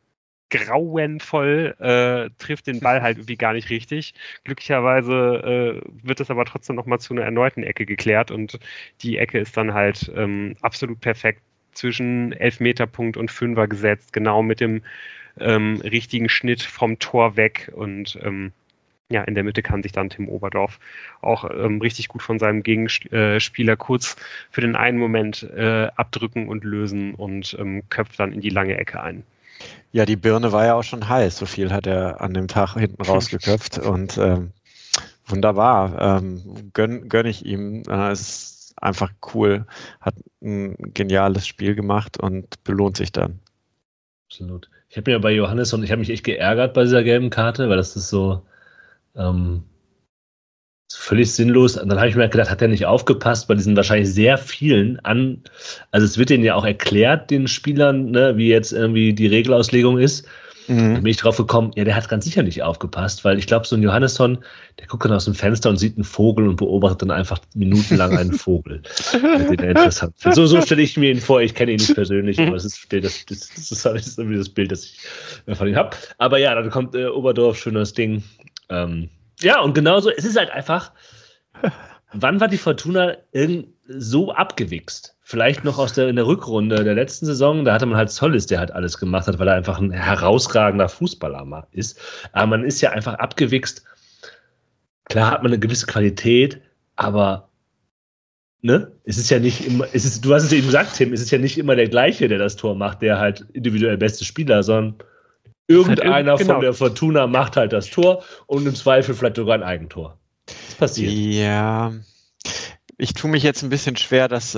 grauenvoll, äh, trifft den Ball halt irgendwie gar nicht richtig. Glücklicherweise äh, wird es aber trotzdem nochmal zu einer erneuten Ecke geklärt und die Ecke ist dann halt ähm, absolut perfekt zwischen Elfmeterpunkt und Fünfer gesetzt, genau mit dem ähm, richtigen Schnitt vom Tor weg und ähm, ja, in der Mitte kann sich dann Tim Oberdorf auch ähm, richtig gut von seinem Gegenspieler kurz für den einen Moment äh, abdrücken und lösen und ähm, köpft dann in die lange Ecke ein. Ja, die Birne war ja auch schon heiß. So viel hat er an dem Tag hinten rausgeköpft und ähm, wunderbar. Ähm, gönn, gönn ich ihm. Äh, es ist einfach cool. Hat ein geniales Spiel gemacht und belohnt sich dann. Absolut. Ich habe mir bei Johannes und ich habe mich echt geärgert bei dieser gelben Karte, weil das ist so ähm, völlig sinnlos. Und dann habe ich mir gedacht, hat er nicht aufgepasst bei diesen wahrscheinlich sehr vielen an, also es wird denen ja auch erklärt, den Spielern, ne, wie jetzt irgendwie die Regelauslegung ist. Mhm. Dann bin ich drauf gekommen, ja, der hat ganz sicher nicht aufgepasst, weil ich glaube, so ein Johannesson, der guckt dann aus dem Fenster und sieht einen Vogel und beobachtet dann einfach minutenlang einen Vogel. Den er interessant findet. So, so stelle ich mir ihn vor, ich kenne ihn nicht persönlich, aber das ist das, das, das, das ist irgendwie das Bild, das ich von ihm habe. Aber ja, dann kommt äh, Oberdorf, schönes Ding. Ähm, Ja, und genauso, es ist halt einfach, wann war die Fortuna irgend so abgewichst? Vielleicht noch aus der, in der Rückrunde der letzten Saison, da hatte man halt Sollis, der halt alles gemacht hat, weil er einfach ein herausragender Fußballer ist. Aber man ist ja einfach abgewichst. Klar hat man eine gewisse Qualität, aber ne, es ist ja nicht immer, es ist, du hast es eben gesagt, Tim, es ist ja nicht immer der gleiche, der das Tor macht, der halt individuell beste Spieler, sondern irgendeiner halt, genau. von der Fortuna macht halt das Tor und im Zweifel vielleicht sogar ein Eigentor. Das passiert. Ja, ich tue mich jetzt ein bisschen schwer, das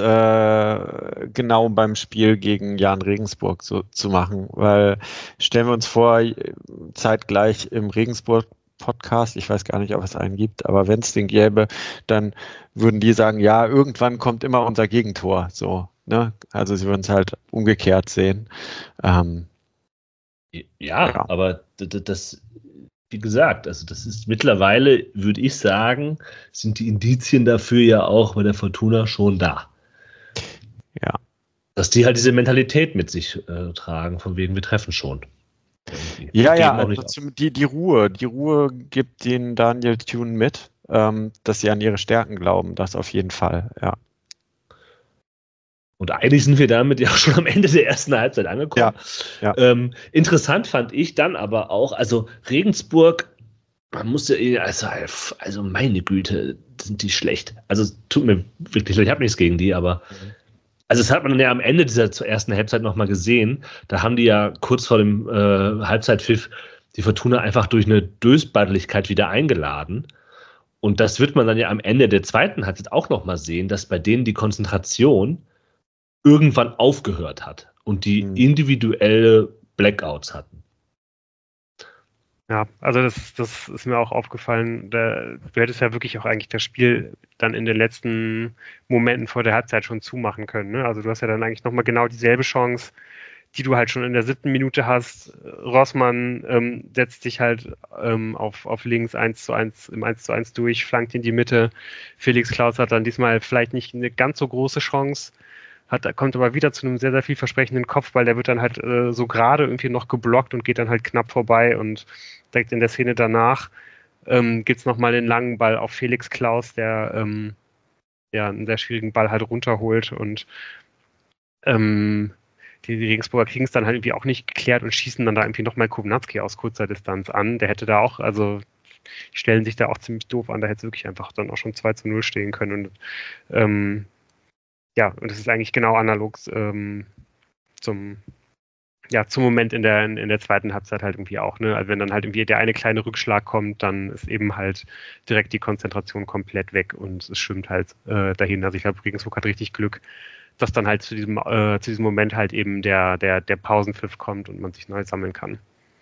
äh, genau beim Spiel gegen Jan Regensburg so zu machen, weil stellen wir uns vor, zeitgleich im Regensburg-Podcast, ich weiß gar nicht, ob es einen gibt, aber wenn es den gäbe, dann würden die sagen, ja, irgendwann kommt immer unser Gegentor. So, ne? Also sie würden es halt umgekehrt sehen. Ähm, Ja, ja, aber das, das, wie gesagt, also das ist mittlerweile, würde ich sagen, sind die Indizien dafür ja auch bei der Fortuna schon da. Ja. Dass die halt diese Mentalität mit sich äh, tragen, von wegen wir treffen schon. Irgendwie. Ja, ja, also zum, die, die Ruhe, die Ruhe gibt den Daniel Thune mit, ähm, dass sie an ihre Stärken glauben, das auf jeden Fall, ja. Und eigentlich sind wir damit ja auch schon am Ende der ersten Halbzeit angekommen. Ja, ja. Ähm, interessant fand ich dann aber auch, also Regensburg, man musste, also, also meine Güte, sind die schlecht. Also tut mir wirklich leid, ich habe nichts gegen die, aber mhm. also das hat man ja am Ende dieser ersten Halbzeit nochmal gesehen. Da haben die ja kurz vor dem äh, Halbzeitpfiff die Fortuna einfach durch eine Dösbaddeligkeit wieder eingeladen. Und das wird man dann ja am Ende der zweiten Halbzeit auch nochmal sehen, dass bei denen die Konzentration irgendwann aufgehört hat und die mhm. individuelle Blackouts hatten. Ja, also das, das ist mir auch aufgefallen. Da, du hättest ja wirklich auch eigentlich das Spiel dann in den letzten Momenten vor der Halbzeit schon zumachen können. Ne? Also du hast ja dann eigentlich nochmal genau dieselbe Chance, die du halt schon in der siebten Minute hast. Rossmann ähm, setzt sich halt ähm, auf, auf links eins zu eins im eins zu eins durch, flankt in die Mitte. Felix Klaus hat dann diesmal vielleicht nicht eine ganz so große Chance, Hat, kommt aber wieder zu einem sehr, sehr vielversprechenden Kopfball. Der wird dann halt äh, so gerade irgendwie noch geblockt und geht dann halt knapp vorbei. Und direkt in der Szene danach ähm, gibt es nochmal den langen Ball auf Felix Klaus, der ähm, ja einen sehr schwierigen Ball halt runterholt. Und ähm, die, die Regensburger kriegen es dann halt irgendwie auch nicht geklärt und schießen dann da irgendwie nochmal Kownacki aus kurzer Distanz an. Der hätte da auch, also die stellen sich da auch ziemlich doof an. Da hätte es wirklich einfach dann auch schon zwei zu null stehen können. Und ähm, ja, und das ist eigentlich genau analog ähm, zum, ja, zum Moment in der, in der zweiten Halbzeit halt irgendwie auch. Ne? Also wenn dann halt irgendwie der eine kleine Rückschlag kommt, dann ist eben halt direkt die Konzentration komplett weg und es schwimmt halt äh, dahin. Also ich glaube, Regensburg hat richtig Glück, dass dann halt zu diesem, äh, zu diesem Moment halt eben der, der, der Pausenpfiff kommt und man sich neu sammeln kann.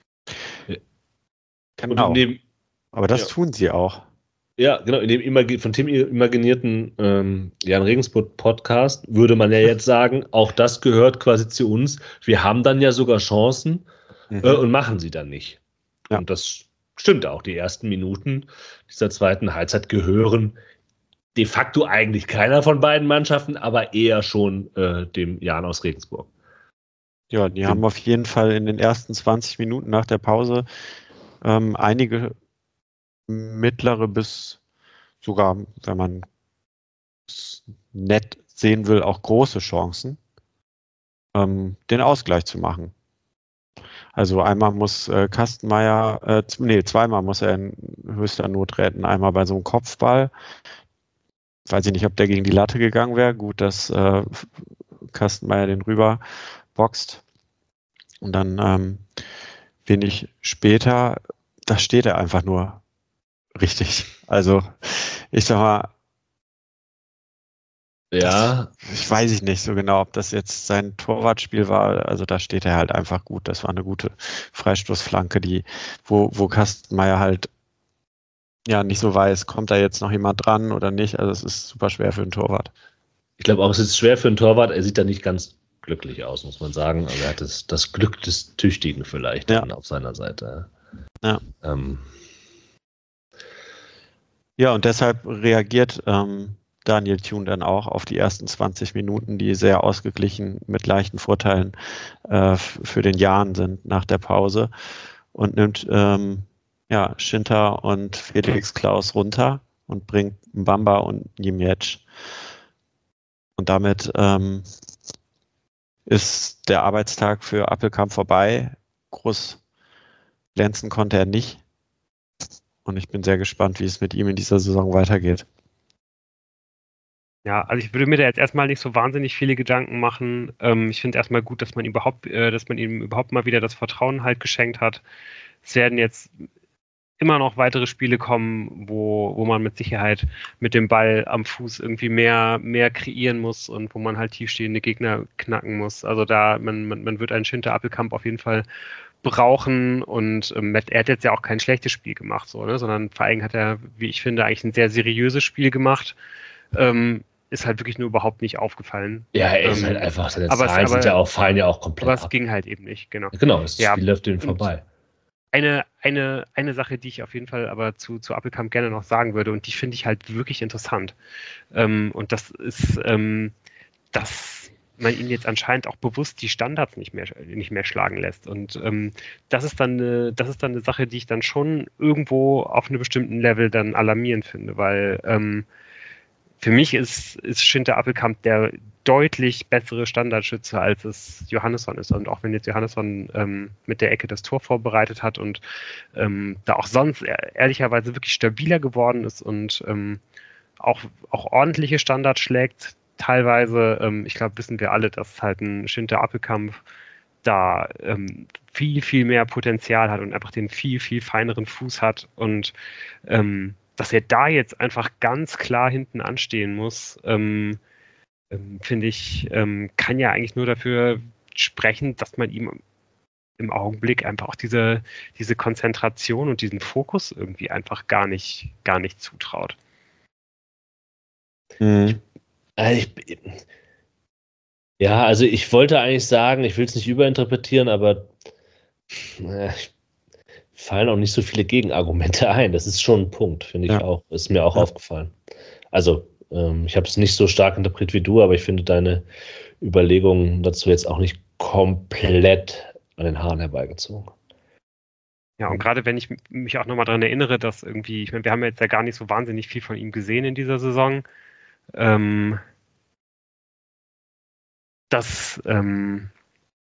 Genau. Neben, Aber das ja. tun sie auch. Ja, genau, in dem imag- von Tim imaginierten ähm, Jan Regensburg Podcast würde man ja jetzt sagen, auch das gehört quasi zu uns. Wir haben dann ja sogar Chancen mhm. äh, und machen sie dann nicht. Ja. Und das stimmt auch. Die ersten Minuten dieser zweiten Halbzeit gehören de facto eigentlich keiner von beiden Mannschaften, aber eher schon äh, dem Jan aus Regensburg. Ja, die haben auf jeden Fall in den ersten zwanzig Minuten nach der Pause ähm, einige mittlere bis sogar, wenn man es nett sehen will, auch große Chancen, ähm, den Ausgleich zu machen. Also einmal muss äh, Kastenmeier, äh, nee, zweimal muss er in höchster Not retten. Einmal bei so einem Kopfball. Weiß ich nicht, ob der gegen die Latte gegangen wäre. Gut, dass äh, Kastenmeier den rüber boxt. Und dann ähm, wenig später, da steht er einfach nur richtig. Also ich sag mal, Ja. Das, ich weiß ich nicht so genau, ob das jetzt sein Torwartspiel war. Also da steht er halt einfach gut. Das war eine gute Freistoßflanke, die, wo, wo Kastenmeier halt ja nicht so weiß, kommt da jetzt noch jemand dran oder nicht. Also es ist super schwer für einen Torwart. Ich glaube auch, es ist schwer für einen Torwart. Er sieht da nicht ganz glücklich aus, muss man sagen. Also er hat das, das Glück des Tüchtigen vielleicht ja. dann auf seiner Seite. Ja. Ähm. Ja, und deshalb reagiert ähm, Daniel Thune dann auch auf die ersten zwanzig Minuten, die sehr ausgeglichen mit leichten Vorteilen äh, für den Jan sind nach der Pause und nimmt ähm, ja, Schinter und Felix Klaus runter und bringt Mbamba und Niemiec. Und damit ähm, ist der Arbeitstag für Appelkamp vorbei. Groß glänzen konnte er nicht. Und ich bin sehr gespannt, wie es mit ihm in dieser Saison weitergeht. Ja, also ich würde mir da jetzt erstmal nicht so wahnsinnig viele Gedanken machen. Ähm, ich finde erstmal gut, dass man ihm überhaupt, äh, dass man ihm überhaupt mal wieder das Vertrauen halt geschenkt hat. Es werden jetzt immer noch weitere Spiele kommen, wo, wo man mit Sicherheit mit dem Ball am Fuß irgendwie mehr, mehr kreieren muss und wo man halt tiefstehende Gegner knacken muss. Also da, man, man, man wird einen Schinter Appelkamp auf jeden Fall brauchen und ähm, er hat jetzt ja auch kein schlechtes Spiel gemacht, so, ne? Sondern vor allem hat er, wie ich finde, eigentlich ein sehr seriöses Spiel gemacht. Ähm, ist halt wirklich nur überhaupt nicht aufgefallen. Ja, er ist ähm, halt einfach, seine aber Zahlen es, sind aber, ja auch, fallen ja auch komplett aber es ab. ging halt eben nicht, genau. Genau, das ja, Spiel läuft ihm vorbei. Eine, eine, eine Sache, die ich auf jeden Fall aber zu, zu Appelkamp gerne noch sagen würde, und die finde ich halt wirklich interessant. Ähm, und das ist, ähm, dass man ihn jetzt anscheinend auch bewusst die Standards nicht mehr, nicht mehr schlagen lässt. Und ähm, das ist dann eine, das ist dann eine Sache, die ich dann schon irgendwo auf einem bestimmten Level dann alarmierend finde, weil ähm, für mich ist, ist Schinter Appelkamp der deutlich bessere Standardschütze, als es Johannesson ist. Und auch wenn jetzt Johannesson ähm, mit der Ecke das Tor vorbereitet hat und ähm, da auch sonst ehrlicherweise wirklich stabiler geworden ist und ähm, auch, auch ordentliche Standards schlägt, teilweise, ähm, ich glaube, wissen wir alle, dass halt ein Schinter Appelkamp da ähm, viel, viel mehr Potenzial hat und einfach den viel, viel feineren Fuß hat und ähm, dass er da jetzt einfach ganz klar hinten anstehen muss, ähm, ähm, finde ich, ähm, kann ja eigentlich nur dafür sprechen, dass man ihm im Augenblick einfach auch diese, diese Konzentration und diesen Fokus irgendwie einfach gar nicht, gar nicht zutraut. Mhm. Ich, ich, ja, also ich wollte eigentlich sagen, ich will es nicht überinterpretieren, aber äh, fallen auch nicht so viele Gegenargumente ein. Das ist schon ein Punkt, finde ich ja. auch. Ist mir auch ja. aufgefallen. Also, ähm, ich habe es nicht so stark interpretiert wie du, aber ich finde deine Überlegungen dazu jetzt auch nicht komplett an den Haaren herbeigezogen. Ja, und gerade wenn ich mich auch nochmal daran erinnere, dass irgendwie, ich meine, wir haben jetzt ja gar nicht so wahnsinnig viel von ihm gesehen in dieser Saison. Ähm, dass ähm,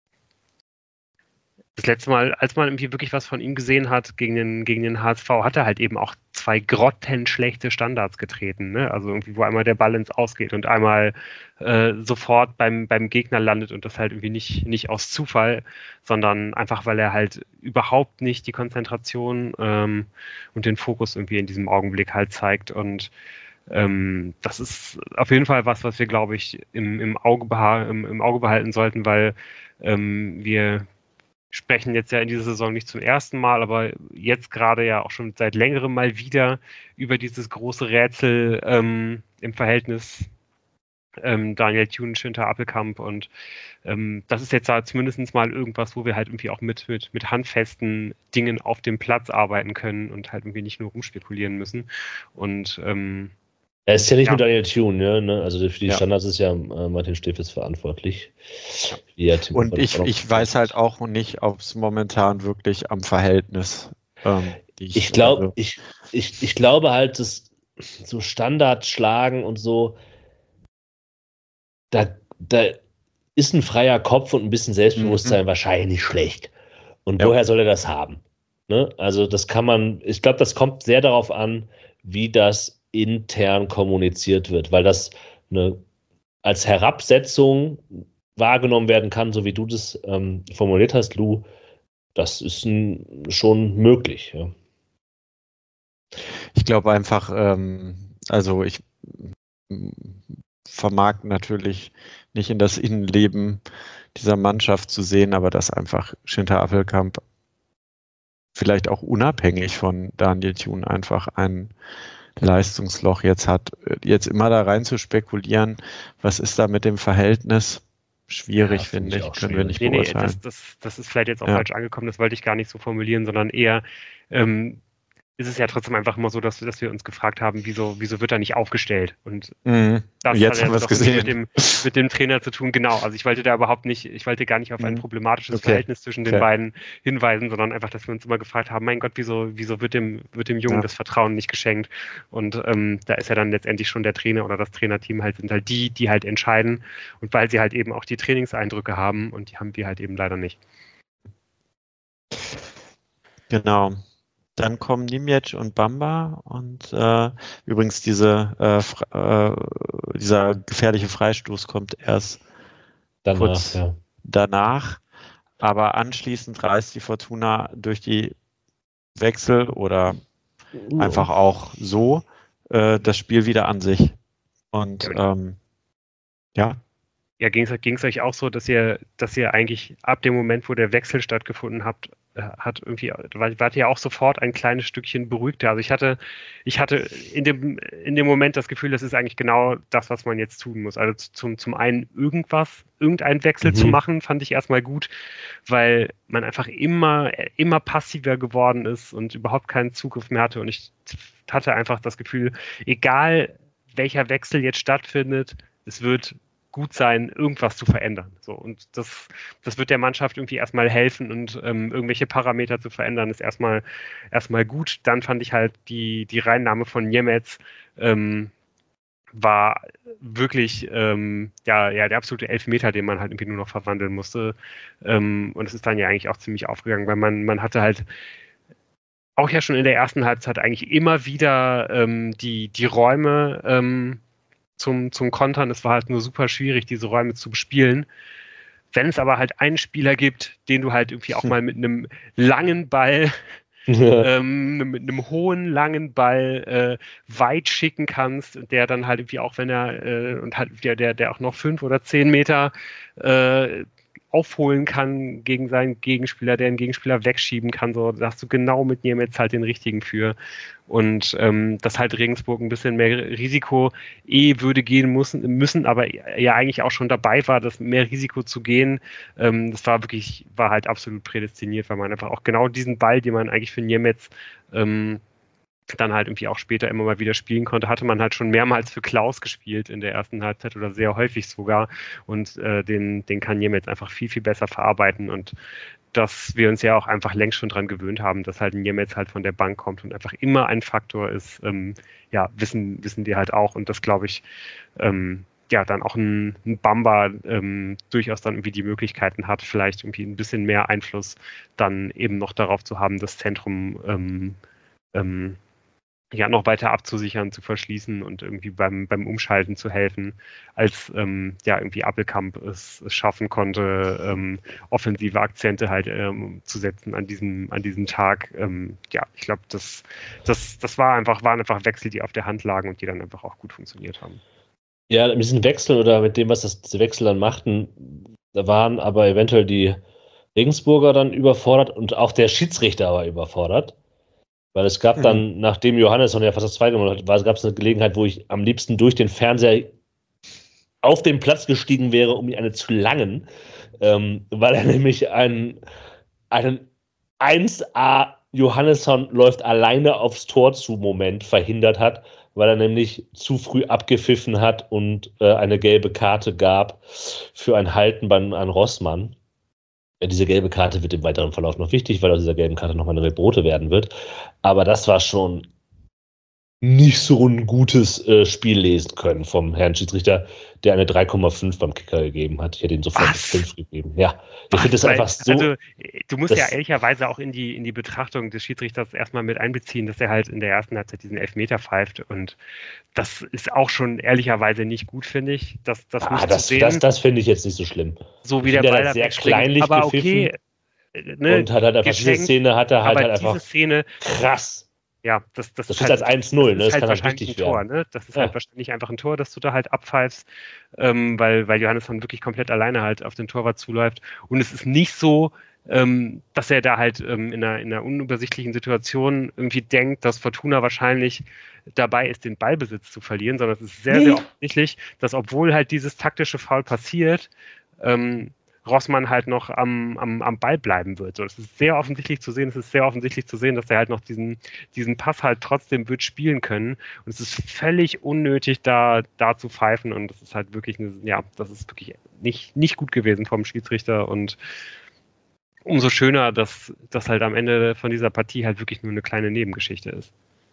das letzte Mal, als man irgendwie wirklich was von ihm gesehen hat gegen den, gegen den H S V, hat er halt eben auch zwei grottenschlechte Standards getreten. Ne? Also irgendwie, wo einmal der Ball ins Ausgeht und einmal äh, sofort beim, beim Gegner landet und das halt irgendwie nicht, nicht aus Zufall, sondern einfach, weil er halt überhaupt nicht die Konzentration ähm, und den Fokus irgendwie in diesem Augenblick halt zeigt. Und ähm, das ist auf jeden Fall was, was wir, glaube ich, im, im, Auge, beha- im, im Auge behalten sollten, weil ähm, wir sprechen jetzt ja in dieser Saison nicht zum ersten Mal, aber jetzt gerade ja auch schon seit längerem mal wieder über dieses große Rätsel ähm, im Verhältnis ähm, Daniel Thune, Schinter Appelkamp und ähm, das ist jetzt da zumindest mal irgendwas, wo wir halt irgendwie auch mit, mit, mit handfesten Dingen auf dem Platz arbeiten können und halt irgendwie nicht nur rumspekulieren müssen und ähm, Er ist ja nicht Ja. nur Daniel Thune, ne? Also für die Ja. Standards ist ja äh, Martin Steffels verantwortlich. Wie er Tim Und Hoffmann ich, auch noch ich weiß halt auch nicht, ob es momentan wirklich am Verhältnis ähm, liegt. Ich glaube, Also, ich, ich, ich glaube halt, dass so Standardschlagen und so, da, da ist ein freier Kopf und ein bisschen Selbstbewusstsein wahrscheinlich nicht schlecht. Und Ja. woher soll er das haben? Ne? Also das kann man, ich glaube, das kommt sehr darauf an, wie das intern kommuniziert wird, weil das eine, als Herabsetzung wahrgenommen werden kann, so wie du das ähm, formuliert hast, Lou, das ist ein, schon möglich. Ja. Ich glaube einfach, ähm, also ich mm, vermag natürlich nicht in das Innenleben dieser Mannschaft zu sehen, aber dass einfach Schinter Appelkamp vielleicht auch unabhängig von Daniel Thune einfach ein Leistungsloch jetzt hat. Jetzt immer da rein zu spekulieren, was ist da mit dem Verhältnis? Schwierig, Ja, finde finde ich ich, auch können wir nicht Nee, nee, beurteilen. das, das, das ist vielleicht jetzt auch Ja. falsch angekommen, das wollte ich gar nicht so formulieren, sondern eher, ähm, ist es ja trotzdem einfach immer so, dass, dass wir uns gefragt haben, wieso, wieso wird er nicht aufgestellt? Und Mhm. das Jetzt hat haben wir jetzt es doch irgendwie gesehen. mit dem, mit dem Trainer zu tun, genau. Also ich wollte da überhaupt nicht, ich wollte gar nicht auf ein Mhm. problematisches Okay. Verhältnis zwischen den Okay. beiden hinweisen, sondern einfach, dass wir uns immer gefragt haben, mein Gott, wieso, wieso wird dem, wird dem Jungen Ja. das Vertrauen nicht geschenkt? Und ähm, da ist ja dann letztendlich schon der Trainer oder das Trainerteam halt, sind halt die, die halt entscheiden. Und weil sie halt eben auch die Trainingseindrücke haben und die haben wir halt eben leider nicht. Genau. Dann kommen Nimjetsch und Bamba und äh, übrigens diese, äh, Fre- äh, dieser gefährliche Freistoß kommt erst Danach, kurz ja. danach, aber anschließend reißt die Fortuna durch die Wechsel oder einfach auch so äh, das Spiel wieder an sich. Und ähm, ja, Ja, ging es euch auch so, dass ihr, dass ihr eigentlich ab dem Moment, wo der Wechsel stattgefunden habt, äh, hat irgendwie, war- wart ihr auch sofort ein kleines Stückchen beruhigter? Also ich hatte, ich hatte in dem, in dem Moment das Gefühl, das ist eigentlich genau das, was man jetzt tun muss. Also zum, zum einen irgendwas, irgendeinen Wechsel Mhm. zu machen, fand ich erstmal gut, weil man einfach immer, immer passiver geworden ist und überhaupt keinen Zugriff mehr hatte. Und ich hatte einfach das Gefühl, egal welcher Wechsel jetzt stattfindet, es wird gut sein, irgendwas zu verändern. So, und das, das wird der Mannschaft irgendwie erstmal helfen und ähm, irgendwelche Parameter zu verändern, ist erstmal erstmal gut. Dann fand ich halt die, die Reinnahme von Niemetz ähm, war wirklich ähm, ja, ja, der absolute Elfmeter, den man halt irgendwie nur noch verwandeln musste. Ähm, und es ist dann ja eigentlich auch ziemlich aufgegangen, weil man, man hatte halt auch ja schon in der ersten Halbzeit eigentlich immer wieder ähm, die, die Räume ähm, zum, zum Kontern. Es war halt nur super schwierig, diese Räume zu bespielen. Wenn es aber halt einen Spieler gibt, den du halt irgendwie auch mal mit einem langen Ball, ähm, mit einem hohen, langen Ball äh, weit schicken kannst, der dann halt irgendwie auch, wenn er, äh, und halt der, der, der auch noch fünf oder zehn Meter äh, aufholen kann gegen seinen Gegenspieler, der einen Gegenspieler wegschieben kann, so, da hast du genau mit Niemetz halt den richtigen für. Und ähm, dass halt Regensburg ein bisschen mehr Risiko eh würde gehen müssen, müssen, aber ja eigentlich auch schon dabei war, das mehr Risiko zu gehen. Ähm, das war wirklich, war halt absolut prädestiniert, weil man einfach auch genau diesen Ball, den man eigentlich für Niemetz ähm, dann halt irgendwie auch später immer mal wieder spielen konnte, hatte man halt schon mehrmals für Klaus gespielt in der ersten Halbzeit oder sehr häufig sogar. Und äh, den, den kann Niemetz einfach viel, viel besser verarbeiten. Und dass wir uns ja auch einfach längst schon dran gewöhnt haben, dass halt ein Niemetz halt von der Bank kommt und einfach immer ein Faktor ist, ähm, ja, wissen, wissen die halt auch. Und das glaube ich, ähm, ja, dann auch ein, ein Bamba ähm, durchaus dann irgendwie die Möglichkeiten hat, vielleicht irgendwie ein bisschen mehr Einfluss dann eben noch darauf zu haben, das Zentrum ähm, ähm, ja, noch weiter abzusichern, zu verschließen und irgendwie beim, beim Umschalten zu helfen, als ähm, ja irgendwie Appelkamp es, es schaffen konnte, ähm, offensive Akzente halt ähm, zu setzen an diesem, an diesem Tag. Ähm, ja, ich glaube, das, das, das war einfach, waren einfach Wechsel, die auf der Hand lagen und die dann einfach auch gut funktioniert haben. Ja, mit diesen Wechseln oder mit dem, was das, diese Wechsel dann machten, da waren aber eventuell die Regensburger dann überfordert und auch der Schiedsrichter war überfordert. Weil es gab dann, mhm. nachdem Johannesson ja fast das zweite gemacht hat, gab es eine Gelegenheit, wo ich am liebsten durch den Fernseher auf den Platz gestiegen wäre, um ihn eine zu langen, ähm, weil er nämlich einen, einen eins a Johannesson läuft alleine aufs Tor zu Moment verhindert hat, weil er nämlich zu früh abgepfiffen hat und äh, eine gelbe Karte gab für ein Halten bei, an Rossmann. Ja, diese gelbe Karte wird im weiteren Verlauf noch wichtig, weil aus dieser gelben Karte nochmal eine gelb-rote werden wird. Aber das war schon nicht so ein gutes äh, Spiel lesen können vom Herrn Schiedsrichter, der eine drei Komma fünf beim Kicker gegeben hat. Ich hätte ihm sofort eine fünf gegeben. Ja, ich finde das einfach so. Also, du musst ja ehrlicherweise auch in die, in die Betrachtung des Schiedsrichters erstmal mit einbeziehen, dass er halt in der ersten Halbzeit diesen Elfmeter pfeift. Und das ist auch schon ehrlicherweise nicht gut, finde ich. Das, das, ah, das, das, das finde ich jetzt nicht so schlimm. So wie der Ball da sehr kleinlich aber okay, ne, und hat halt einfach geschenkt, diese Szene hat er halt, halt einfach diese Szene, krass. Ja, das, das, das ist steht halt, als eins null, ne? Das, das ist kann halt halt wichtig ein Tor, werden. Ne? Das ist ja. halt wahrscheinlich einfach ein Tor, dass du da halt abpfeifst, ähm, weil, weil Johannes dann wirklich komplett alleine halt auf den Torwart zuläuft. Und es ist nicht so, ähm, dass er da halt ähm, in, einer, in einer unübersichtlichen Situation irgendwie denkt, dass Fortuna wahrscheinlich dabei ist, den Ballbesitz zu verlieren, sondern es ist sehr, nee. sehr offensichtlich, dass obwohl halt dieses taktische Foul passiert, ähm, Rossmann halt noch am, am, am Ball bleiben wird. So, es ist sehr offensichtlich zu sehen, es ist sehr offensichtlich zu sehen, dass er halt noch diesen, diesen Pass halt trotzdem wird spielen können. Und es ist völlig unnötig, da, da zu pfeifen. Und das ist halt wirklich, eine, ja, das ist wirklich nicht, nicht gut gewesen vom Schiedsrichter. Und umso schöner, dass das halt am Ende von dieser Partie halt wirklich nur eine kleine Nebengeschichte ist.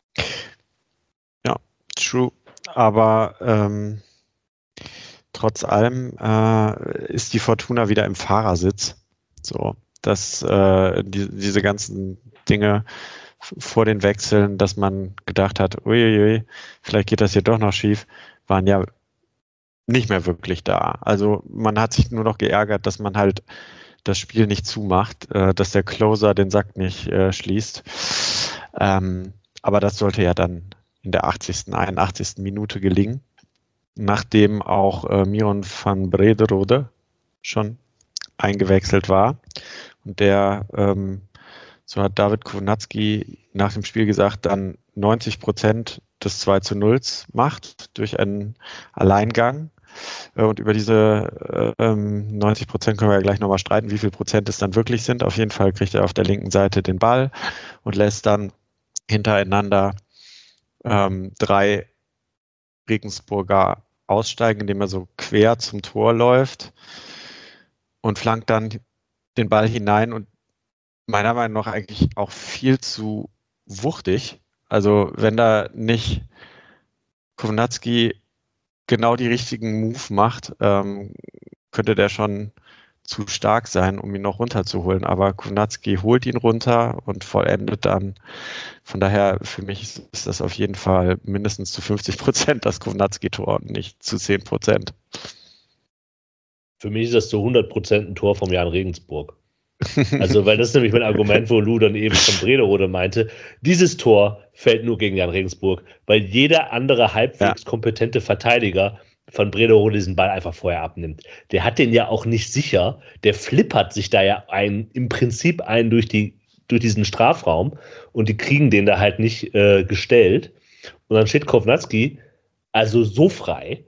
Ja, true. Aber ähm trotz allem äh, ist die Fortuna wieder im Fahrersitz. So, dass äh, die, diese ganzen Dinge vor den Wechseln, dass man gedacht hat, uiuiui, vielleicht geht das hier doch noch schief, waren ja nicht mehr wirklich da. Also man hat sich nur noch geärgert, dass man halt das Spiel nicht zumacht, äh, dass der Closer den Sack nicht äh, schließt. Ähm, aber das sollte ja dann in der achtzigsten, einundachtzigsten Minute gelingen. Nachdem auch äh, Miron van Brederode schon eingewechselt war. Und der, ähm, so hat David Kownacki nach dem Spiel gesagt, dann neunzig Prozent des zwei zu null macht durch einen Alleingang. Äh, und über diese äh, neunzig Prozent können wir ja gleich nochmal streiten, wie viel Prozent es dann wirklich sind. Auf jeden Fall kriegt er auf der linken Seite den Ball und lässt dann hintereinander ähm, drei Regensburger aussteigen, indem er so quer zum Tor läuft und flankt dann den Ball hinein und meiner Meinung nach eigentlich auch viel zu wuchtig. Also wenn da nicht Kownacki genau die richtigen Move macht, ähm, könnte der schon zu stark sein, um ihn noch runterzuholen. Aber Kownacki holt ihn runter und vollendet dann. Von daher, für mich ist das auf jeden Fall mindestens zu fünfzig Prozent das Kownacki-Tor und nicht zu zehn Prozent. Für mich ist das zu hundert Prozent ein Tor vom Jan Regensburg. Also, weil das ist nämlich mein Argument, wo Lou dann eben von Brederode meinte, dieses Tor fällt nur gegen Jan Regensburg, weil jeder andere halbwegs ja. kompetente Verteidiger von Brederode diesen Ball einfach vorher abnimmt. Der hat den ja auch nicht sicher, der flippert sich da ja ein, im Prinzip ein durch, die, durch diesen Strafraum und die kriegen den da halt nicht äh, gestellt. Und dann steht Kownacki also so frei.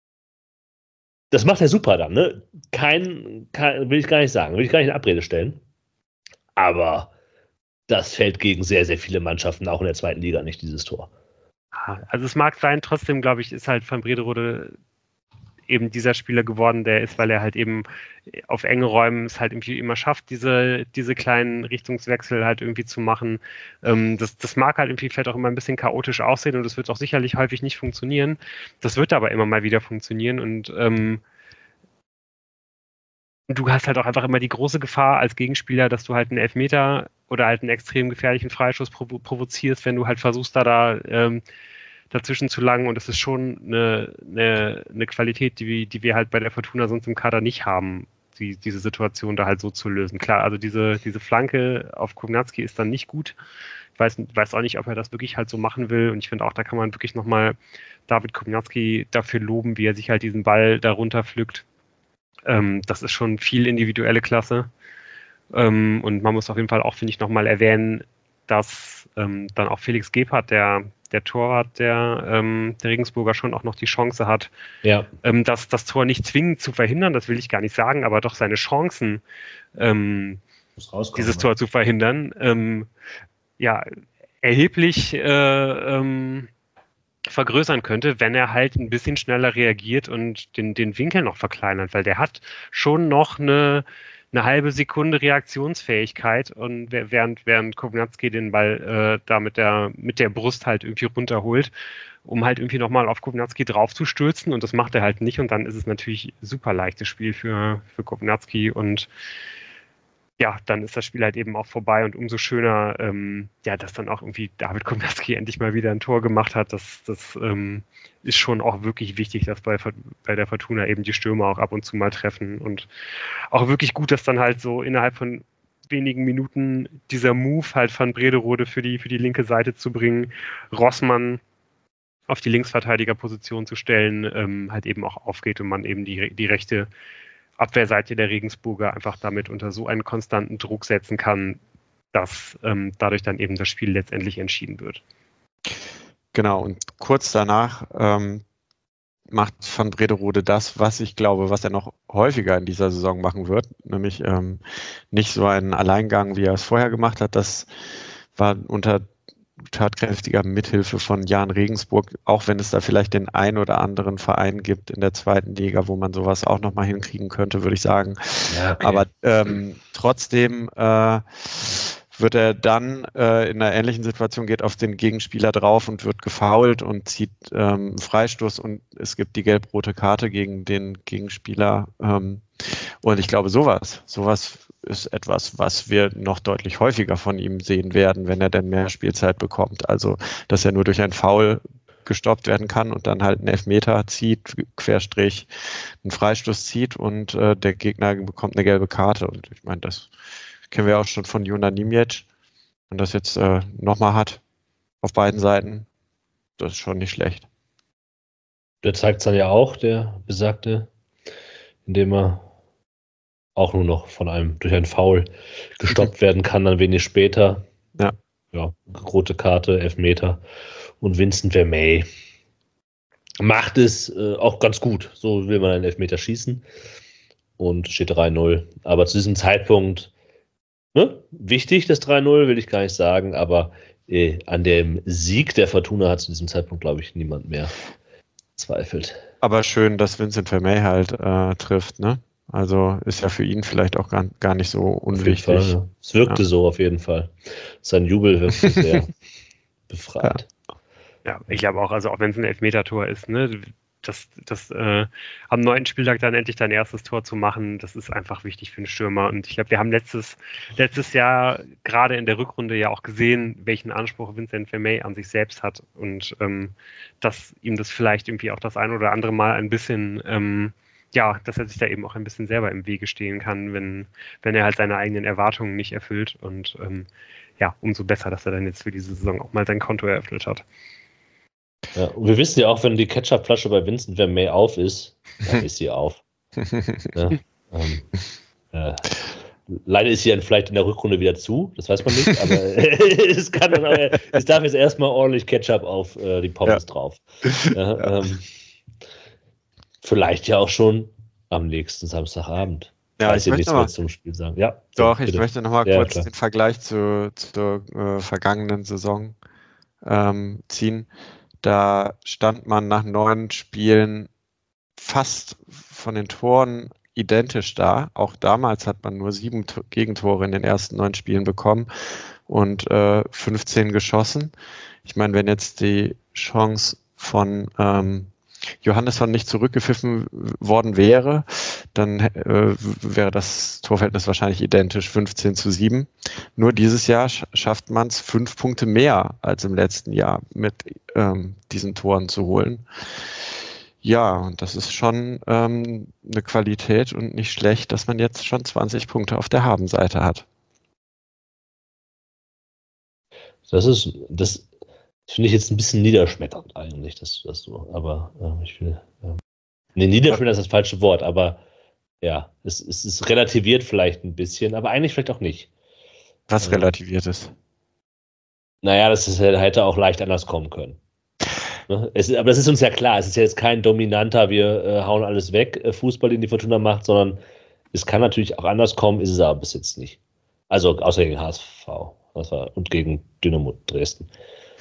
Das macht er super dann, ne? Kein, kein, will ich gar nicht sagen, will ich gar nicht in Abrede stellen. Aber das fällt gegen sehr, sehr viele Mannschaften, auch in der zweiten Liga, nicht, dieses Tor. Also es mag sein, trotzdem, glaube ich, ist halt Van Brederode eben dieser Spieler geworden, der ist, weil er halt eben auf enge Räumen es halt irgendwie immer schafft, diese, diese kleinen Richtungswechsel halt irgendwie zu machen. Ähm, das, das mag halt irgendwie vielleicht auch immer ein bisschen chaotisch aussehen und das wird auch sicherlich häufig nicht funktionieren. Das wird aber immer mal wieder funktionieren und ähm, du hast halt auch einfach immer die große Gefahr als Gegenspieler, dass du halt einen Elfmeter oder halt einen extrem gefährlichen Freischuss provo- provozierst, wenn du halt versuchst, da da ähm, dazwischen zu langen und das ist schon eine, eine, eine Qualität, die, die wir halt bei der Fortuna sonst im Kader nicht haben, die, diese Situation da halt so zu lösen. Klar, also diese, diese Flanke auf Kownacki ist dann nicht gut. Ich weiß, weiß auch nicht, ob er das wirklich halt so machen will und ich finde auch, da kann man wirklich nochmal David Kownacki dafür loben, wie er sich halt diesen Ball darunter pflückt. Ähm, das ist schon viel individuelle Klasse ähm, und man muss auf jeden Fall auch, finde ich, nochmal erwähnen, dass ähm, dann auch Felix Gebhardt, der der Torwart der, ähm, der Regensburger, schon auch noch die Chance hat, ja. ähm, das, das Tor nicht zwingend zu verhindern, das will ich gar nicht sagen, aber doch seine Chancen, ähm, dieses Tor zu verhindern, ähm, ja, erheblich äh, ähm, vergrößern könnte, wenn er halt ein bisschen schneller reagiert und den, den Winkel noch verkleinert, weil der hat schon noch eine, eine halbe Sekunde Reaktionsfähigkeit und während, während Kownacki den Ball äh, da mit der, mit der Brust halt irgendwie runterholt, um halt irgendwie nochmal auf Kownacki draufzustürzen und das macht er halt nicht und dann ist es natürlich super leichtes Spiel für, für Kownacki und ja, dann ist das Spiel halt eben auch vorbei und umso schöner, ähm, ja, dass dann auch irgendwie David Kownacki endlich mal wieder ein Tor gemacht hat. Das, das ähm, ist schon auch wirklich wichtig, dass bei, bei der Fortuna eben die Stürmer auch ab und zu mal treffen und auch wirklich gut, dass dann halt so innerhalb von wenigen Minuten dieser Move halt von Brederode für die, für die linke Seite zu bringen, Rossmann auf die Linksverteidigerposition zu stellen, ähm, halt eben auch aufgeht und man eben die, die rechte Abwehrseite der Regensburger einfach damit unter so einen konstanten Druck setzen kann, dass ähm, dadurch dann eben das Spiel letztendlich entschieden wird. Genau, und kurz danach ähm, macht Van Brederode das, was ich glaube, was er noch häufiger in dieser Saison machen wird, nämlich ähm, nicht so einen Alleingang, wie er es vorher gemacht hat. Das war unter tatkräftiger Mithilfe von Jan Regensburg, auch wenn es da vielleicht den ein oder anderen Verein gibt in der zweiten Liga, wo man sowas auch nochmal hinkriegen könnte, würde ich sagen. Ja, okay. Aber ähm, trotzdem äh, wird er dann äh, in einer ähnlichen Situation, geht auf den Gegenspieler drauf und wird gefoult und zieht ähm, Freistoß und es gibt die gelb-rote Karte gegen den Gegenspieler. Ähm, und ich glaube, sowas, sowas ist etwas, was wir noch deutlich häufiger von ihm sehen werden, wenn er denn mehr Spielzeit bekommt. Also, dass er nur durch ein Foul gestoppt werden kann und dann halt einen Elfmeter zieht, Querstrich einen Freistoß zieht und äh, der Gegner bekommt eine gelbe Karte. Und ich meine, das kennen wir auch schon von Jona Nimjec. Und das jetzt äh, nochmal hat auf beiden Seiten, das ist schon nicht schlecht. Der zeigt es dann ja auch, der Besagte, indem er auch nur noch von einem durch einen Foul gestoppt werden kann, dann wenig später. Ja. Ja, rote Karte, Elfmeter. Und Vincent Vermey macht es äh, auch ganz gut. So will man einen Elfmeter schießen. Und steht drei null. Aber zu diesem Zeitpunkt, ne, wichtig, das drei null, will ich gar nicht sagen. Aber äh, an dem Sieg der Fortuna hat zu diesem Zeitpunkt, glaube ich, niemand mehr zweifelt. Aber schön, dass Vincent Vermey halt äh, trifft, ne? Also ist ja für ihn vielleicht auch gar, gar nicht so unwichtig. Fall, ja. Es wirkte ja. so auf jeden Fall. Sein Jubel wirkte sehr befreit. Ja. ja, ich glaube auch, also auch wenn es ein Elfmeter-Tor ist, ne, das, das äh, am neunten Spieltag dann endlich dein erstes Tor zu machen, das ist einfach wichtig für einen Stürmer. Und ich glaube, wir haben letztes, letztes Jahr gerade in der Rückrunde ja auch gesehen, welchen Anspruch Vincent Vermey an sich selbst hat und ähm, dass ihm das vielleicht irgendwie auch das ein oder andere Mal ein bisschen ähm, ja, dass er sich da eben auch ein bisschen selber im Wege stehen kann, wenn, wenn er halt seine eigenen Erwartungen nicht erfüllt. Und ähm, ja, umso besser, dass er dann jetzt für diese Saison auch mal sein Konto eröffnet hat. Ja, und wir wissen ja auch, wenn die Ketchupflasche bei Vincent Vermey auf ist, dann ist sie auf. Ja, ähm, äh, leider ist sie dann vielleicht in der Rückrunde wieder zu, das weiß man nicht, aber es, kann dann auch, es darf jetzt erstmal ordentlich Ketchup auf äh, die Pommes ja. drauf. Ja, ja. Ähm, Vielleicht ja auch schon am nächsten Samstagabend. Ja, ich möchte nichts mehr zum Spiel sagen. Ja, doch, so, ich möchte noch mal ja, kurz klar. den Vergleich zu, zur äh, vergangenen Saison ähm, ziehen. Da stand man nach neun Spielen fast von den Toren identisch da. Auch damals hat man nur sieben T- Gegentore in den ersten neun Spielen bekommen und äh, fünfzehn geschossen. Ich meine, wenn jetzt die Chance von ähm, Johannesson nicht zurückgepfiffen worden wäre, dann äh, wäre das Torverhältnis wahrscheinlich identisch, fünfzehn zu sieben. Nur dieses Jahr sch- schafft man es, fünf Punkte mehr als im letzten Jahr mit ähm, diesen Toren zu holen. Ja, und das ist schon ähm, eine Qualität und nicht schlecht, dass man jetzt schon zwanzig Punkte auf der Habenseite hat. Das ist, das finde ich jetzt ein bisschen niederschmetternd eigentlich, das, das so. Aber äh, ich will. Äh, ne, niederschmetternd ist das falsche Wort, aber ja, es, es ist relativiert vielleicht ein bisschen, aber eigentlich vielleicht auch nicht. Was äh, relativiert ist? Naja, das ist, hätte auch leicht anders kommen können. Ne? Es, aber das ist uns ja klar, es ist ja jetzt kein dominanter, wir äh, hauen alles weg, äh, Fußball, den die Fortuna macht, sondern es kann natürlich auch anders kommen, ist es aber bis jetzt nicht. Also außer gegen H S V und gegen Dynamo Dresden.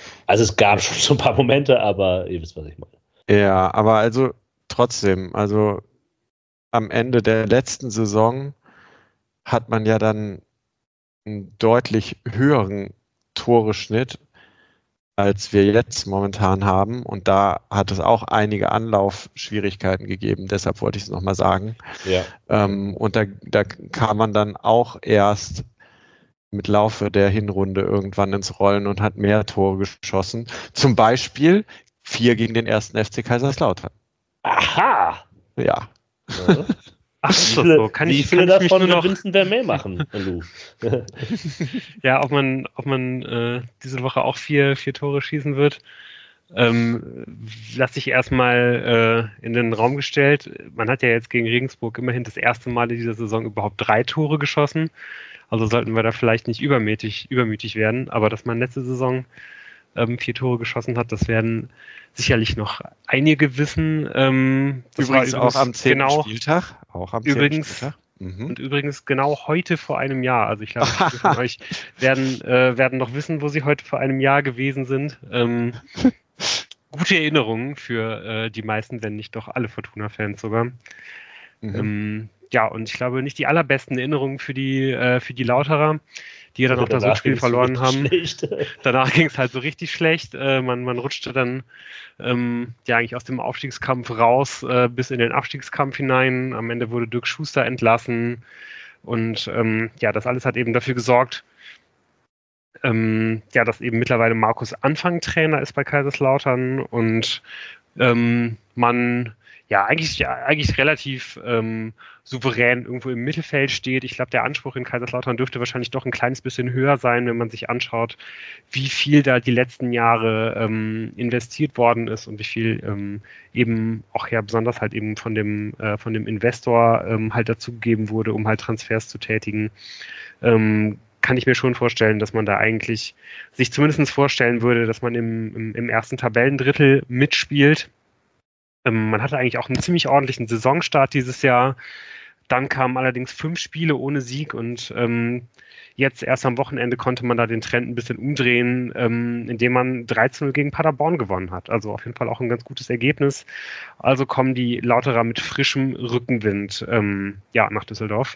Also es gab schon so ein paar Momente, aber ihr wisst, was ich meine. Ja, aber also trotzdem, also am Ende der letzten Saison hat man ja dann einen deutlich höheren Toreschnitt, als wir jetzt momentan haben. Und da hat es auch einige Anlaufschwierigkeiten gegeben. Deshalb wollte ich es nochmal sagen. Ja. Ähm, und da, da kam man dann auch erst mit Laufe der Hinrunde irgendwann ins Rollen und hat mehr Tore geschossen. Zum Beispiel vier gegen den ersten F C Kaiserslautern. Aha! Ja. ja. Ach, ist das so? Kann wie ich, viele kann ich mich davon nur noch wird Vincent Vermey machen, Lou? Ja, ob man, ob man äh, diese Woche auch vier, vier Tore schießen wird, ähm, lasse ich erstmal äh, in den Raum gestellt. Man hat ja jetzt gegen Regensburg immerhin das erste Mal in dieser Saison überhaupt drei Tore geschossen. Also sollten wir da vielleicht nicht übermütig, übermütig werden. Aber dass man letzte Saison ähm, vier Tore geschossen hat, das werden sicherlich noch einige wissen. Ähm, das übrigens, war übrigens auch am zehnten genau, Spieltag. Auch am übrigens, zehnten Spieltag. Mhm. Und übrigens genau heute vor einem Jahr. Also ich glaube, viele von euch werden, äh, werden noch wissen, wo sie heute vor einem Jahr gewesen sind. Ähm, gute Erinnerungen für äh, die meisten, wenn nicht doch alle Fortuna-Fans sogar. Mhm. Ähm, ja, und ich glaube, nicht die allerbesten Erinnerungen für die, äh, für die Lauterer, die ja dann auch das Rückspiel verloren haben. Danach ging es halt so richtig schlecht. Äh, man, man rutschte dann ähm, ja eigentlich aus dem Aufstiegskampf raus äh, bis in den Abstiegskampf hinein. Am Ende wurde Dirk Schuster entlassen. Und ähm, ja, das alles hat eben dafür gesorgt, ähm, ja, dass eben mittlerweile Markus Anfang Trainer ist bei Kaiserslautern und ähm, man ja eigentlich, ja, eigentlich relativ ähm, souverän irgendwo im Mittelfeld steht. Ich glaube, der Anspruch in Kaiserslautern dürfte wahrscheinlich doch ein kleines bisschen höher sein, wenn man sich anschaut, wie viel da die letzten Jahre ähm, investiert worden ist und wie viel ähm, eben auch ja besonders halt eben von dem, äh, von dem Investor ähm, halt dazugegeben wurde, um halt Transfers zu tätigen. Ähm, kann ich mir schon vorstellen, dass man da eigentlich sich zumindest vorstellen würde, dass man im, im, im ersten Tabellendrittel mitspielt. Ähm, man hatte eigentlich auch einen ziemlich ordentlichen Saisonstart dieses Jahr. Dann kamen allerdings fünf Spiele ohne Sieg und ähm, jetzt erst am Wochenende konnte man da den Trend ein bisschen umdrehen, ähm, indem man drei zu null gegen Paderborn gewonnen hat. Also auf jeden Fall auch ein ganz gutes Ergebnis. Also kommen die Lauterer mit frischem Rückenwind ähm, ja, nach Düsseldorf.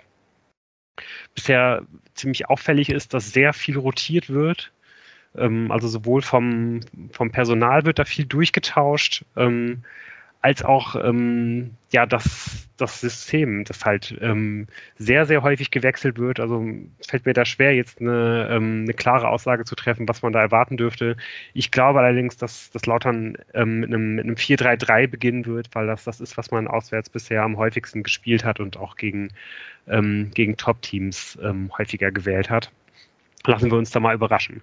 Bisher ziemlich auffällig ist, dass sehr viel rotiert wird. Ähm, also sowohl vom, vom Personal wird da viel durchgetauscht, ähm, als auch ähm, ja, das, das System, das halt ähm, sehr, sehr häufig gewechselt wird. Also fällt mir da schwer, jetzt eine, ähm, eine klare Aussage zu treffen, was man da erwarten dürfte. Ich glaube allerdings, dass das Lautern ähm, mit einem, mit einem vier drei drei beginnen wird, weil das das ist, was man auswärts bisher am häufigsten gespielt hat und auch gegen, ähm, gegen Top-Teams ähm, häufiger gewählt hat. Lassen wir uns da mal überraschen.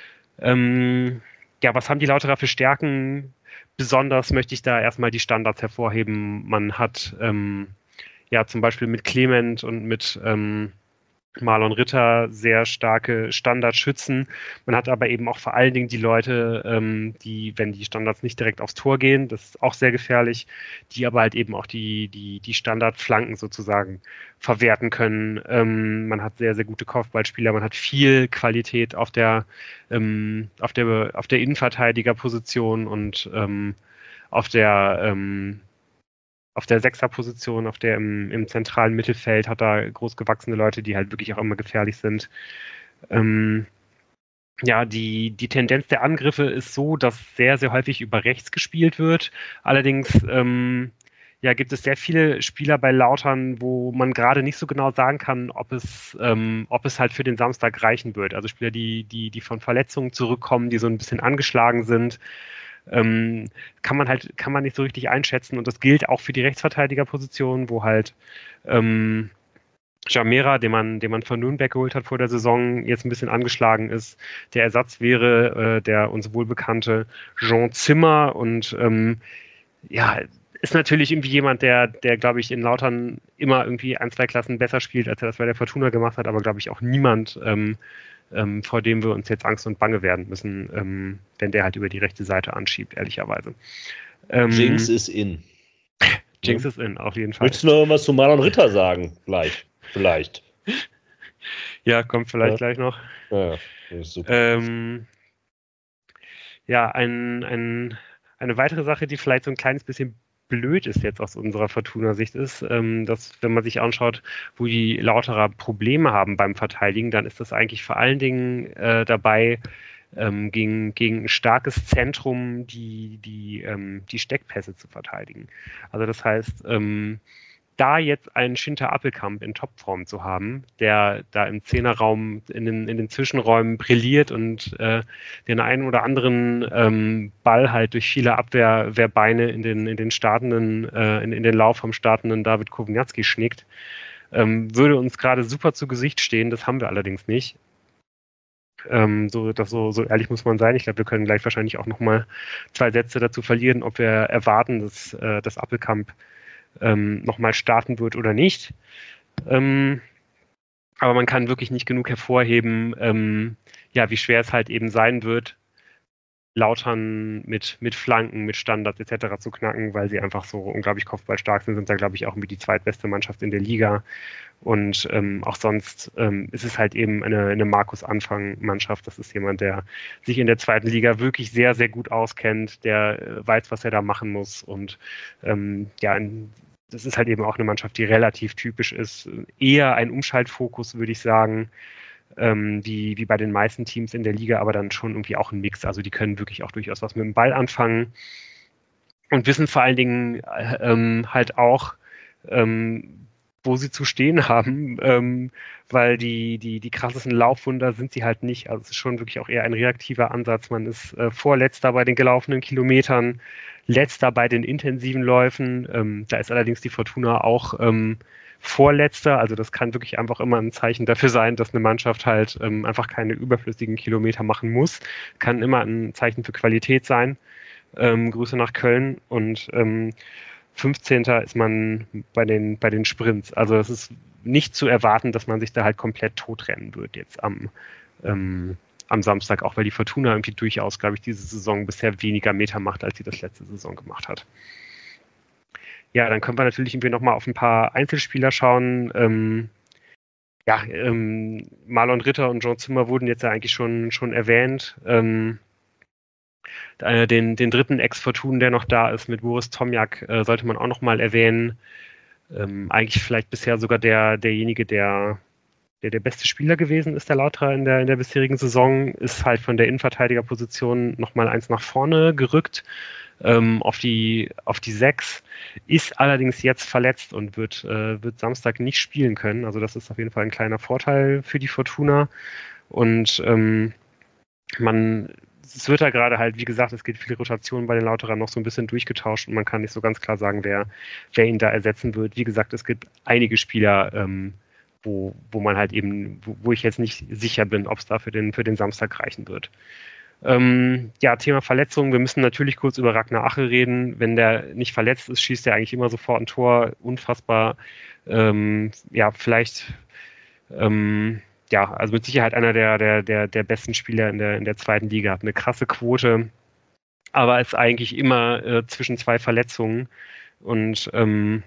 Ähm, ja, was haben die Lauterer für Stärken? Besonders möchte ich da erstmal die Standards hervorheben. Man hat ähm, ja zum Beispiel mit Clement und mit ähm, Marlon Ritter sehr starke Standardschützen. Man hat aber eben auch vor allen Dingen die Leute, ähm, die, wenn die Standards nicht direkt aufs Tor gehen, das ist auch sehr gefährlich, die aber halt eben auch die, die, die Standardflanken sozusagen verwerten können. Ähm, man hat sehr, sehr gute Kopfballspieler, man hat viel Qualität auf der, ähm, auf der, auf der Innenverteidigerposition und ähm, auf der ähm, auf der Sechserposition, auf der im, im zentralen Mittelfeld hat er großgewachsene Leute, die halt wirklich auch immer gefährlich sind. Ähm, ja, die, die Tendenz der Angriffe ist so, dass sehr, sehr häufig über rechts gespielt wird. Allerdings ähm, ja, gibt es sehr viele Spieler bei Lautern, wo man gerade nicht so genau sagen kann, ob es, ähm, ob es halt für den Samstag reichen wird. Also Spieler, die, die, die von Verletzungen zurückkommen, die so ein bisschen angeschlagen sind. Ähm, kann man halt, kann man nicht so richtig einschätzen und das gilt auch für die Rechtsverteidigerposition, wo halt ähm, Jamera, den man, den man von Nürnberg geholt hat vor der Saison, jetzt ein bisschen angeschlagen ist. Der Ersatz wäre äh, der uns wohlbekannte Jean Zimmer und ähm, ja, ist natürlich irgendwie jemand, der, der glaube ich, in Lautern immer irgendwie ein, zwei Klassen besser spielt, als er das bei der Fortuna gemacht hat, aber glaube ich auch niemand, ähm, ähm, vor dem wir uns jetzt Angst und Bange werden müssen, ähm, wenn der halt über die rechte Seite anschiebt, ehrlicherweise. Ähm, Jinx ist in. Jinx ja. ist in, auf jeden Fall. Möchtest du noch irgendwas zu Marlon Ritter sagen? Vielleicht. Vielleicht. Ja, kommt vielleicht ja. gleich noch. Ja, das ist super. Ähm, Ja, ein, ein, eine weitere Sache, die vielleicht so ein kleines bisschen blöd ist jetzt aus unserer Fortuna-Sicht ist, ähm, dass wenn man sich anschaut, wo die Lauterer Probleme haben beim Verteidigen, dann ist das eigentlich vor allen Dingen äh, dabei, ähm, gegen, gegen ein starkes Zentrum die, die, ähm, die Steckpässe zu verteidigen. Also das heißt, ähm, da jetzt einen Schinter Appelkamp in Topform zu haben, der da im Zehnerraum in den, in den Zwischenräumen brilliert und äh, den einen oder anderen ähm, Ball halt durch viele Abwehrbeine in den, in den startenden, äh, in, in den Lauf vom startenden David Kowniatski schnickt, ähm, würde uns gerade super zu Gesicht stehen. Das haben wir allerdings nicht. Ähm, so, das so, so ehrlich muss man sein. Ich glaube, wir können gleich wahrscheinlich auch nochmal zwei Sätze dazu verlieren, ob wir erwarten, dass, äh, dass Appelkamp ähm, nochmal starten wird oder nicht. Ähm, aber man kann wirklich nicht genug hervorheben, ähm, ja, wie schwer es halt eben sein wird, Lautern mit, mit Flanken, mit Standards et cetera zu knacken, weil sie einfach so unglaublich kopfballstark sind, sind da, glaube ich, auch irgendwie die zweitbeste Mannschaft in der Liga. Und ähm, auch sonst ähm, ist es halt eben eine, eine Markus-Anfang-Mannschaft. Das ist jemand, der sich in der zweiten Liga wirklich sehr, sehr gut auskennt, der äh, weiß, was er da machen muss. Und ähm, ja, das ist halt eben auch eine Mannschaft, die relativ typisch ist. Eher ein Umschaltfokus, würde ich sagen, ähm, wie, wie bei den meisten Teams in der Liga, aber dann schon irgendwie auch ein Mix. Also die können wirklich auch durchaus was mit dem Ball anfangen und wissen vor allen Dingen äh, ähm, halt auch, ähm, wo sie zu stehen haben, ähm, weil die, die, die krassesten Laufwunder sind sie halt nicht. Also es ist schon wirklich auch eher ein reaktiver Ansatz. Man ist äh, Vorletzter bei den gelaufenen Kilometern, Letzter bei den intensiven Läufen. Ähm, da ist allerdings die Fortuna auch ähm, Vorletzter. Also das kann wirklich einfach immer ein Zeichen dafür sein, dass eine Mannschaft halt ähm, einfach keine überflüssigen Kilometer machen muss. Kann immer ein Zeichen für Qualität sein. Ähm, Grüße nach Köln und ähm, fünfzehnter ist man bei den, bei den Sprints. Also es ist nicht zu erwarten, dass man sich da halt komplett totrennen wird jetzt am, ähm, am Samstag, auch weil die Fortuna irgendwie durchaus, glaube ich, diese Saison bisher weniger Meter macht, als sie das letzte Saison gemacht hat. Ja, dann können wir natürlich irgendwie nochmal auf ein paar Einzelspieler schauen. Ähm, ja, ähm, Marlon Ritter und John Zimmer wurden jetzt ja eigentlich schon, schon erwähnt. Ähm, äh, den, den dritten Ex-Fortun, der noch da ist, mit Boris Tomjak, äh, sollte man auch nochmal erwähnen. Ähm, eigentlich vielleicht bisher sogar der, derjenige, der, der der beste Spieler gewesen ist, der Lauterer in der, in der bisherigen Saison, ist halt von der Innenverteidigerposition nochmal eins nach vorne gerückt. Ähm, auf die auf die sechs, ist allerdings jetzt verletzt und wird, äh, wird Samstag nicht spielen können. Also das ist auf jeden Fall ein kleiner Vorteil für die Fortuna. Und ähm, man, es wird da gerade halt, wie gesagt, es geht viele Rotationen bei den Lauterern noch so ein bisschen durchgetauscht und man kann nicht so ganz klar sagen, wer, wer ihn da ersetzen wird. Wie gesagt, es gibt einige Spieler, ähm, wo, wo man halt eben, wo, wo ich jetzt nicht sicher bin, ob es da für den, für den Samstag reichen wird. Ähm, ja, Thema Verletzungen. Wir müssen natürlich kurz über Ragnar Ache reden. Wenn der nicht verletzt ist, schießt er eigentlich immer sofort ein Tor. Unfassbar. Ähm, ja, vielleicht, ähm, ja, also mit Sicherheit einer der, der, der, der besten Spieler in der, in der zweiten Liga. Hat eine krasse Quote, aber ist eigentlich immer äh, zwischen zwei Verletzungen und ähm,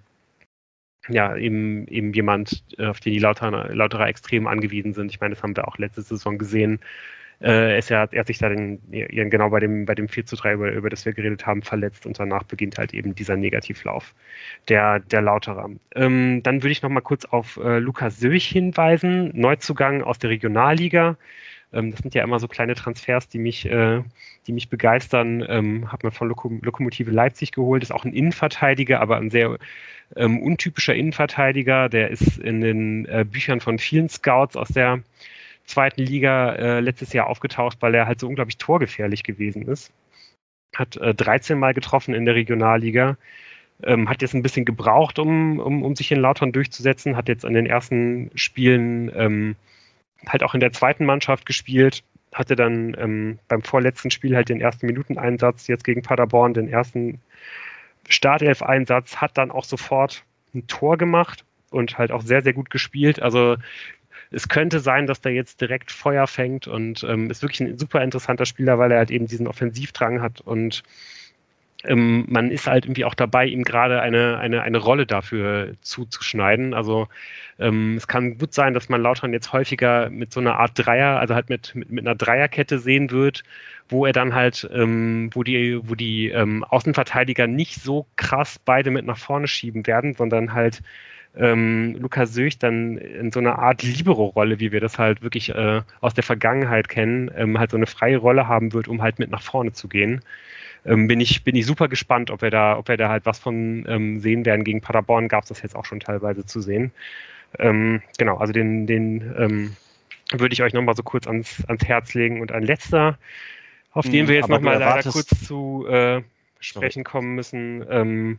ja, eben, eben jemand, auf den die Lauterer, Lauterer extrem angewiesen sind. Ich meine, das haben wir auch letzte Saison gesehen. Äh, ist ja, er hat sich da den, genau bei dem, bei dem vier zu drei, über, über das wir geredet haben, verletzt und danach beginnt halt eben dieser Negativlauf der, der Lauterer. Ähm, dann würde ich noch mal kurz auf äh, Lukas Söch hinweisen, Neuzugang aus der Regionalliga. Ähm, das sind ja immer so kleine Transfers, die mich, äh, die mich begeistern. Ähm, hat man von Lokom- Lokomotive Leipzig geholt, ist auch ein Innenverteidiger, aber ein sehr ähm, untypischer Innenverteidiger. Der ist in den äh, Büchern von vielen Scouts aus der zweiten Liga äh, letztes Jahr aufgetaucht, weil er halt so unglaublich torgefährlich gewesen ist. Hat äh, dreizehn Mal getroffen in der Regionalliga, ähm, hat jetzt ein bisschen gebraucht, um, um, um sich in Lautern durchzusetzen, hat jetzt an den ersten Spielen ähm, halt auch in der zweiten Mannschaft gespielt, hatte dann ähm, beim vorletzten Spiel halt den ersten Minuteneinsatz, jetzt gegen Paderborn den ersten Startelf-Einsatz, hat dann auch sofort ein Tor gemacht und halt auch sehr, sehr gut gespielt. Also es könnte sein, dass der jetzt direkt Feuer fängt und ähm, ist wirklich ein super interessanter Spieler, weil er halt eben diesen Offensivdrang hat und ähm, man ist halt irgendwie auch dabei, ihm gerade eine, eine, eine Rolle dafür zuzuschneiden. Also ähm, es kann gut sein, dass man Lautern jetzt häufiger mit so einer Art Dreier, also halt mit, mit, mit einer Dreierkette sehen wird, wo er dann halt, ähm, wo die, wo die ähm, Außenverteidiger nicht so krass beide mit nach vorne schieben werden, sondern halt ähm, Lukas Söch dann in so einer Art Libero-Rolle, wie wir das halt wirklich äh, aus der Vergangenheit kennen, ähm, halt so eine freie Rolle haben wird, um halt mit nach vorne zu gehen. Ähm, bin ich, bin ich super gespannt, ob wir da, ob wir da halt was von ähm, sehen werden. Gegen Paderborn gab es das jetzt auch schon teilweise zu sehen. Ähm, genau, also den, den ähm, würde ich euch nochmal so kurz ans, ans Herz legen. Und ein letzter, auf den wir jetzt nochmal leider kurz zu äh, sprechen kommen müssen, ähm,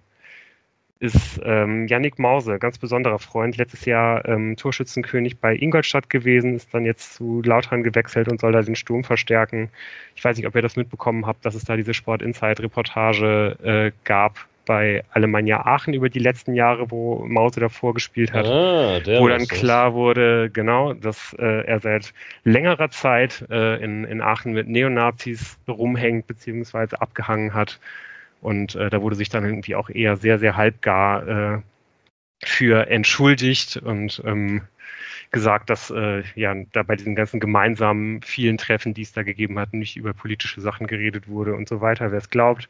ist ähm, Yannick Mause, ganz besonderer Freund, letztes Jahr ähm, Torschützenkönig bei Ingolstadt gewesen, ist dann jetzt zu Lautern gewechselt und soll da den Sturm verstärken. Ich weiß nicht, ob ihr das mitbekommen habt, dass es da diese Sport Insight-Reportage äh, gab bei Alemannia Aachen über die letzten Jahre, wo Mause davor gespielt hat, ah, wo dann klar wurde, genau, dass äh, er seit längerer Zeit äh, in, in Aachen mit Neonazis rumhängt bzw. abgehangen hat. Und äh, da wurde sich dann irgendwie auch eher sehr, sehr halbgar äh, für entschuldigt und ähm, gesagt, dass äh, ja da bei diesen ganzen gemeinsamen vielen Treffen, die es da gegeben hat, nicht über politische Sachen geredet wurde und so weiter, wer es glaubt.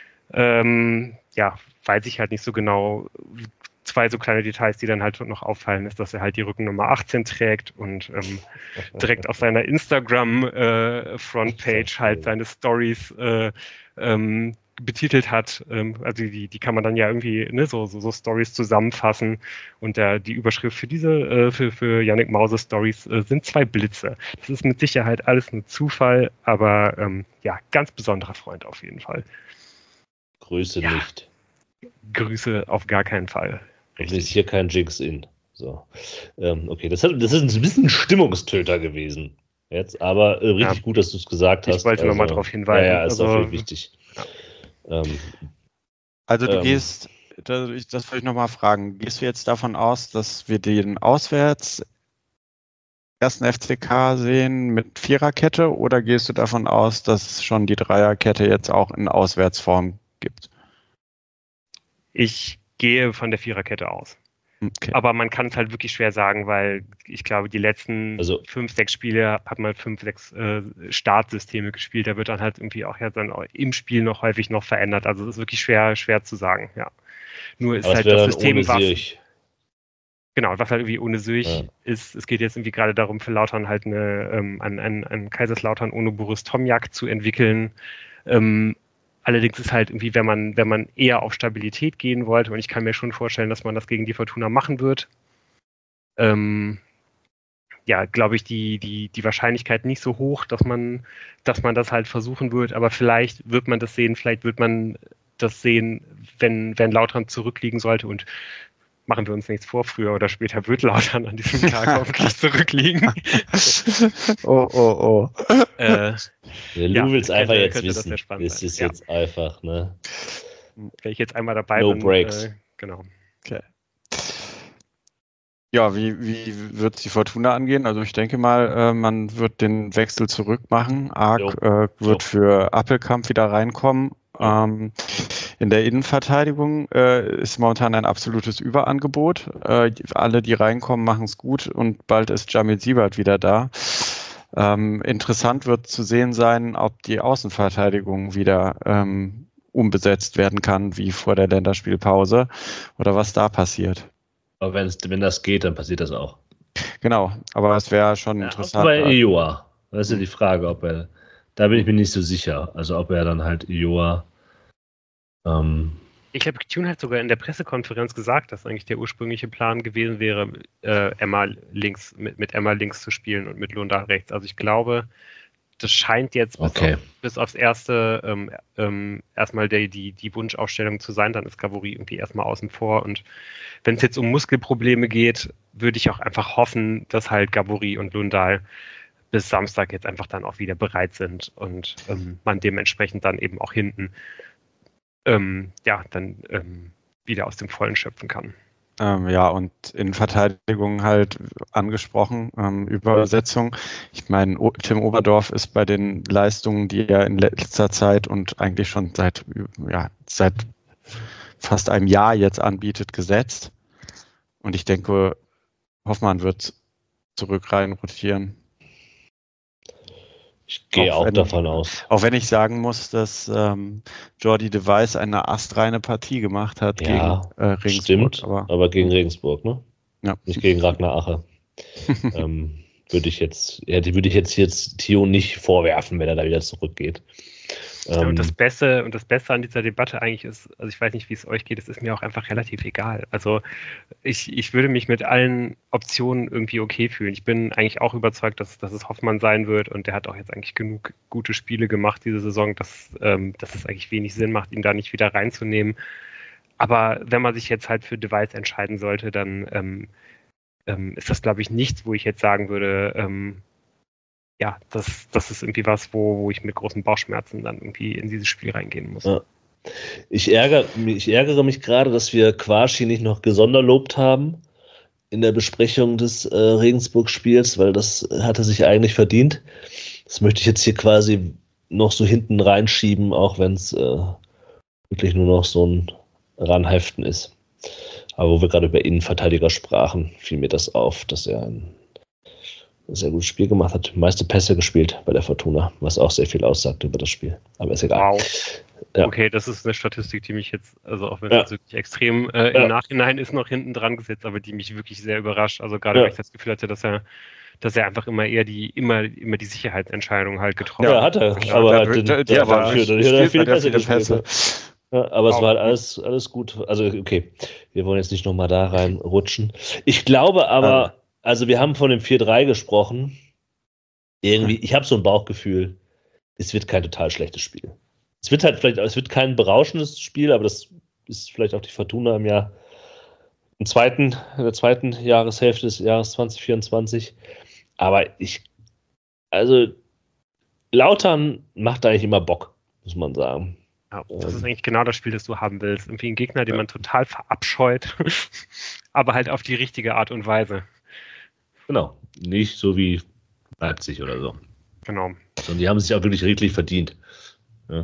Ähm, ja, weiß ich halt nicht so genau. Zwei so kleine Details, die dann halt noch auffallen, ist, dass er halt die Rückennummer achtzehn trägt und ähm, direkt auf seiner Instagram-Frontpage äh, halt seine Stories äh, ähm, betitelt hat. Ähm, also die, die kann man dann ja irgendwie ne, so, so, so Stories zusammenfassen. Und der, die Überschrift für diese, äh, für, für Yannick Mause Stories äh, sind zwei Blitze. Das ist mit Sicherheit alles nur Zufall, aber ähm, ja, ganz besonderer Freund auf jeden Fall. Grüße ja. nicht. Grüße auf gar keinen Fall. Richtig. Ist hier kein Jinx-In. So. Ähm, okay, das, hat, das ist ein bisschen ein Stimmungstöter gewesen. Jetzt, aber äh, richtig ja. gut, dass du es gesagt hast. Ich wollte also, nochmal darauf hinweisen. Ja, ja, ist also, auch wichtig. Ja. Ähm, also du ähm, gehst, das, das wollte ich nochmal fragen, gehst du jetzt davon aus, dass wir den auswärts ersten F C K sehen mit Viererkette oder gehst du davon aus, dass es schon die Dreierkette jetzt auch in Auswärtsform gibt? Ich gehe von der Viererkette aus. Okay. Aber man kann es halt wirklich schwer sagen, weil ich glaube, die letzten also, fünf, sechs Spiele hat man fünf, sechs äh, Startsysteme gespielt. Da wird dann halt irgendwie auch ja dann im Spiel noch häufig noch verändert. Also es ist wirklich schwer, schwer zu sagen, ja. Nur ist halt das System, was genau, was halt irgendwie ohne Söch ja. ist. Es geht jetzt irgendwie gerade darum, für Lautern halt eine, ähm, ein, ein, ein Kaiserslautern ohne Boris Tomjak zu entwickeln. Ähm, Allerdings ist halt irgendwie, wenn man, wenn man eher auf Stabilität gehen wollte, und ich kann mir schon vorstellen, dass man das gegen die Fortuna machen wird, ähm, ja, glaube ich, die, die, die Wahrscheinlichkeit nicht so hoch, dass man, dass man das halt versuchen wird, aber vielleicht wird man das sehen, vielleicht wird man das sehen, wenn, wenn Lautern zurückliegen sollte und machen wir uns nichts vor, früher oder später wird Lautern an diesem Tag hoffentlich zurückliegen. oh, oh, oh. Äh, ja, Lou ja, will es einfach jetzt wissen. Das, das ist ja. jetzt einfach, ne? Wenn ich jetzt einmal dabei no bin. No breaks. Äh, genau. Okay. Ja, wie, wie wird die Fortuna angehen? Also ich denke mal, äh, man wird den Wechsel zurück machen. Arc äh, wird jo. für Appelkamp wieder reinkommen. Ähm, in der Innenverteidigung äh, ist momentan ein absolutes Überangebot. Äh, alle, die reinkommen, machen es gut und bald ist Jamil Siebert wieder da. Ähm, interessant wird zu sehen sein, ob die Außenverteidigung wieder ähm, umbesetzt werden kann, wie vor der Länderspielpause oder was da passiert. Aber wenn's, wenn das geht, dann passiert das auch. Genau, aber es wäre schon ja, interessant. Aber Ioa, das ist ja die Frage, ob er, da bin ich mir nicht so sicher, also ob er dann halt Ioa ähm, ich glaube, Tune hat sogar in der Pressekonferenz gesagt, dass eigentlich der ursprüngliche Plan gewesen wäre, äh, Emma links, mit, mit Emma links zu spielen und mit Lunda rechts. Also ich glaube, das scheint jetzt bis, okay. auf, bis aufs erste ähm, ähm, erstmal die, die, die Wunschausstellung zu sein, dann ist Gavori irgendwie erstmal außen vor. Und wenn es jetzt um Muskelprobleme geht, würde ich auch einfach hoffen, dass halt Gavori und Lundal bis Samstag jetzt einfach dann auch wieder bereit sind und ähm, man dementsprechend dann eben auch hinten ähm, ja, dann ähm, wieder aus dem Vollen schöpfen kann. Ähm, ja, und in Verteidigung halt angesprochen, ähm, Übersetzung. Ich meine, o- Tim Oberdorf ist bei den Leistungen, die er in letzter Zeit und eigentlich schon seit, ja, seit fast einem Jahr jetzt anbietet, gesetzt. Und ich denke, Hoffmann wird zurück rein rotieren. Ich gehe auch, auch wenn, davon aus. Auch wenn ich sagen muss, dass ähm, Jordi de Wijs eine astreine Partie gemacht hat ja, gegen äh, Regensburg. Stimmt, aber, aber gegen Regensburg, ne? Ja. Nicht gegen Ragnar Ache. ähm, würde ich jetzt, ja, die würde ich jetzt jetzt Theo nicht vorwerfen, wenn er da wieder zurückgeht. Ja, und das Beste und das Beste an dieser Debatte eigentlich ist, also ich weiß nicht, wie es euch geht, es ist mir auch einfach relativ egal. Also ich, ich würde mich mit allen Optionen irgendwie okay fühlen. Ich bin eigentlich auch überzeugt, dass, dass es Hoffmann sein wird und der hat auch jetzt eigentlich genug gute Spiele gemacht diese Saison, dass, ähm, dass es eigentlich wenig Sinn macht, ihn da nicht wieder reinzunehmen. Aber wenn man sich jetzt halt für de Wijs entscheiden sollte, dann ähm, ähm, ist das, glaube ich, nichts, wo ich jetzt sagen würde, ähm, ja, das, das ist irgendwie was, wo, wo ich mit großen Bauchschmerzen dann irgendwie in dieses Spiel reingehen muss. Ja. Ich, ärgere, ich ärgere mich gerade, dass wir Quashi nicht noch gesonderlobt haben in der Besprechung des äh, Regensburg-Spiels, weil das hat er sich eigentlich verdient. Das möchte ich jetzt hier quasi noch so hinten reinschieben, auch wenn es äh, wirklich nur noch so ein Ranheften ist. Aber wo wir gerade über Innenverteidiger sprachen, fiel mir das auf, dass er ein sehr gutes Spiel gemacht hat, meiste Pässe gespielt bei der Fortuna, was auch sehr viel aussagt über das Spiel. Aber ist egal. Wow. Ja. Okay, das ist eine Statistik, die mich jetzt, also auch wenn es Ja. jetzt wirklich extrem äh, im Ja. Nachhinein ist, noch hinten dran gesetzt, aber die mich wirklich sehr überrascht. Also gerade Ja. weil ich das Gefühl hatte, dass er, dass er einfach immer eher die, immer, immer die Sicherheitsentscheidung halt getroffen Ja, hat. hat er. Ja, aber da- halt den, da- der ja, war da für, spielt der hat viele man ja Pässe viele gespielt. Pässe. Ja, aber es Wow. war halt alles, alles gut. Also, okay, wir wollen jetzt nicht nochmal da reinrutschen. Ich glaube aber, also wir haben von dem vier drei gesprochen. Irgendwie, ich habe so ein Bauchgefühl, es wird kein total schlechtes Spiel. Es wird halt vielleicht, es wird kein berauschendes Spiel, aber das ist vielleicht auch die Fortuna im Jahr, im zweiten, in der zweiten Jahreshälfte des Jahres zwanzig vierundzwanzig. Aber ich, also Lautern macht eigentlich immer Bock, muss man sagen. Ja, das ist eigentlich genau das Spiel, das du haben willst. Irgendwie ein Gegner, den man total verabscheut, aber halt auf die richtige Art und Weise. Genau, nicht so wie Leipzig oder so. Genau. Und die haben sich auch wirklich redlich verdient. Ja.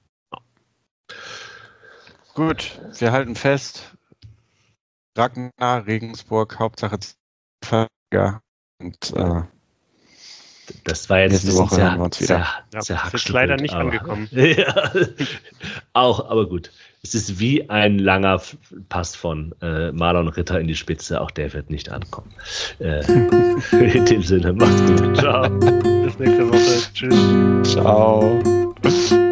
Gut, wir halten fest. Ragnar, Regensburg, Hauptsache Verteidiger. Und äh, Das war jetzt nächste Woche hören wir uns wieder. Ja, das ist jetzt leider nicht angekommen. Ja, auch, aber gut. Es ist wie ein langer Pass von äh, Marlon Ritter in die Spitze. Auch der wird nicht ankommen. Äh, in dem Sinne, macht's gut. Ciao. Bis nächste Woche. Tschüss. Ciao.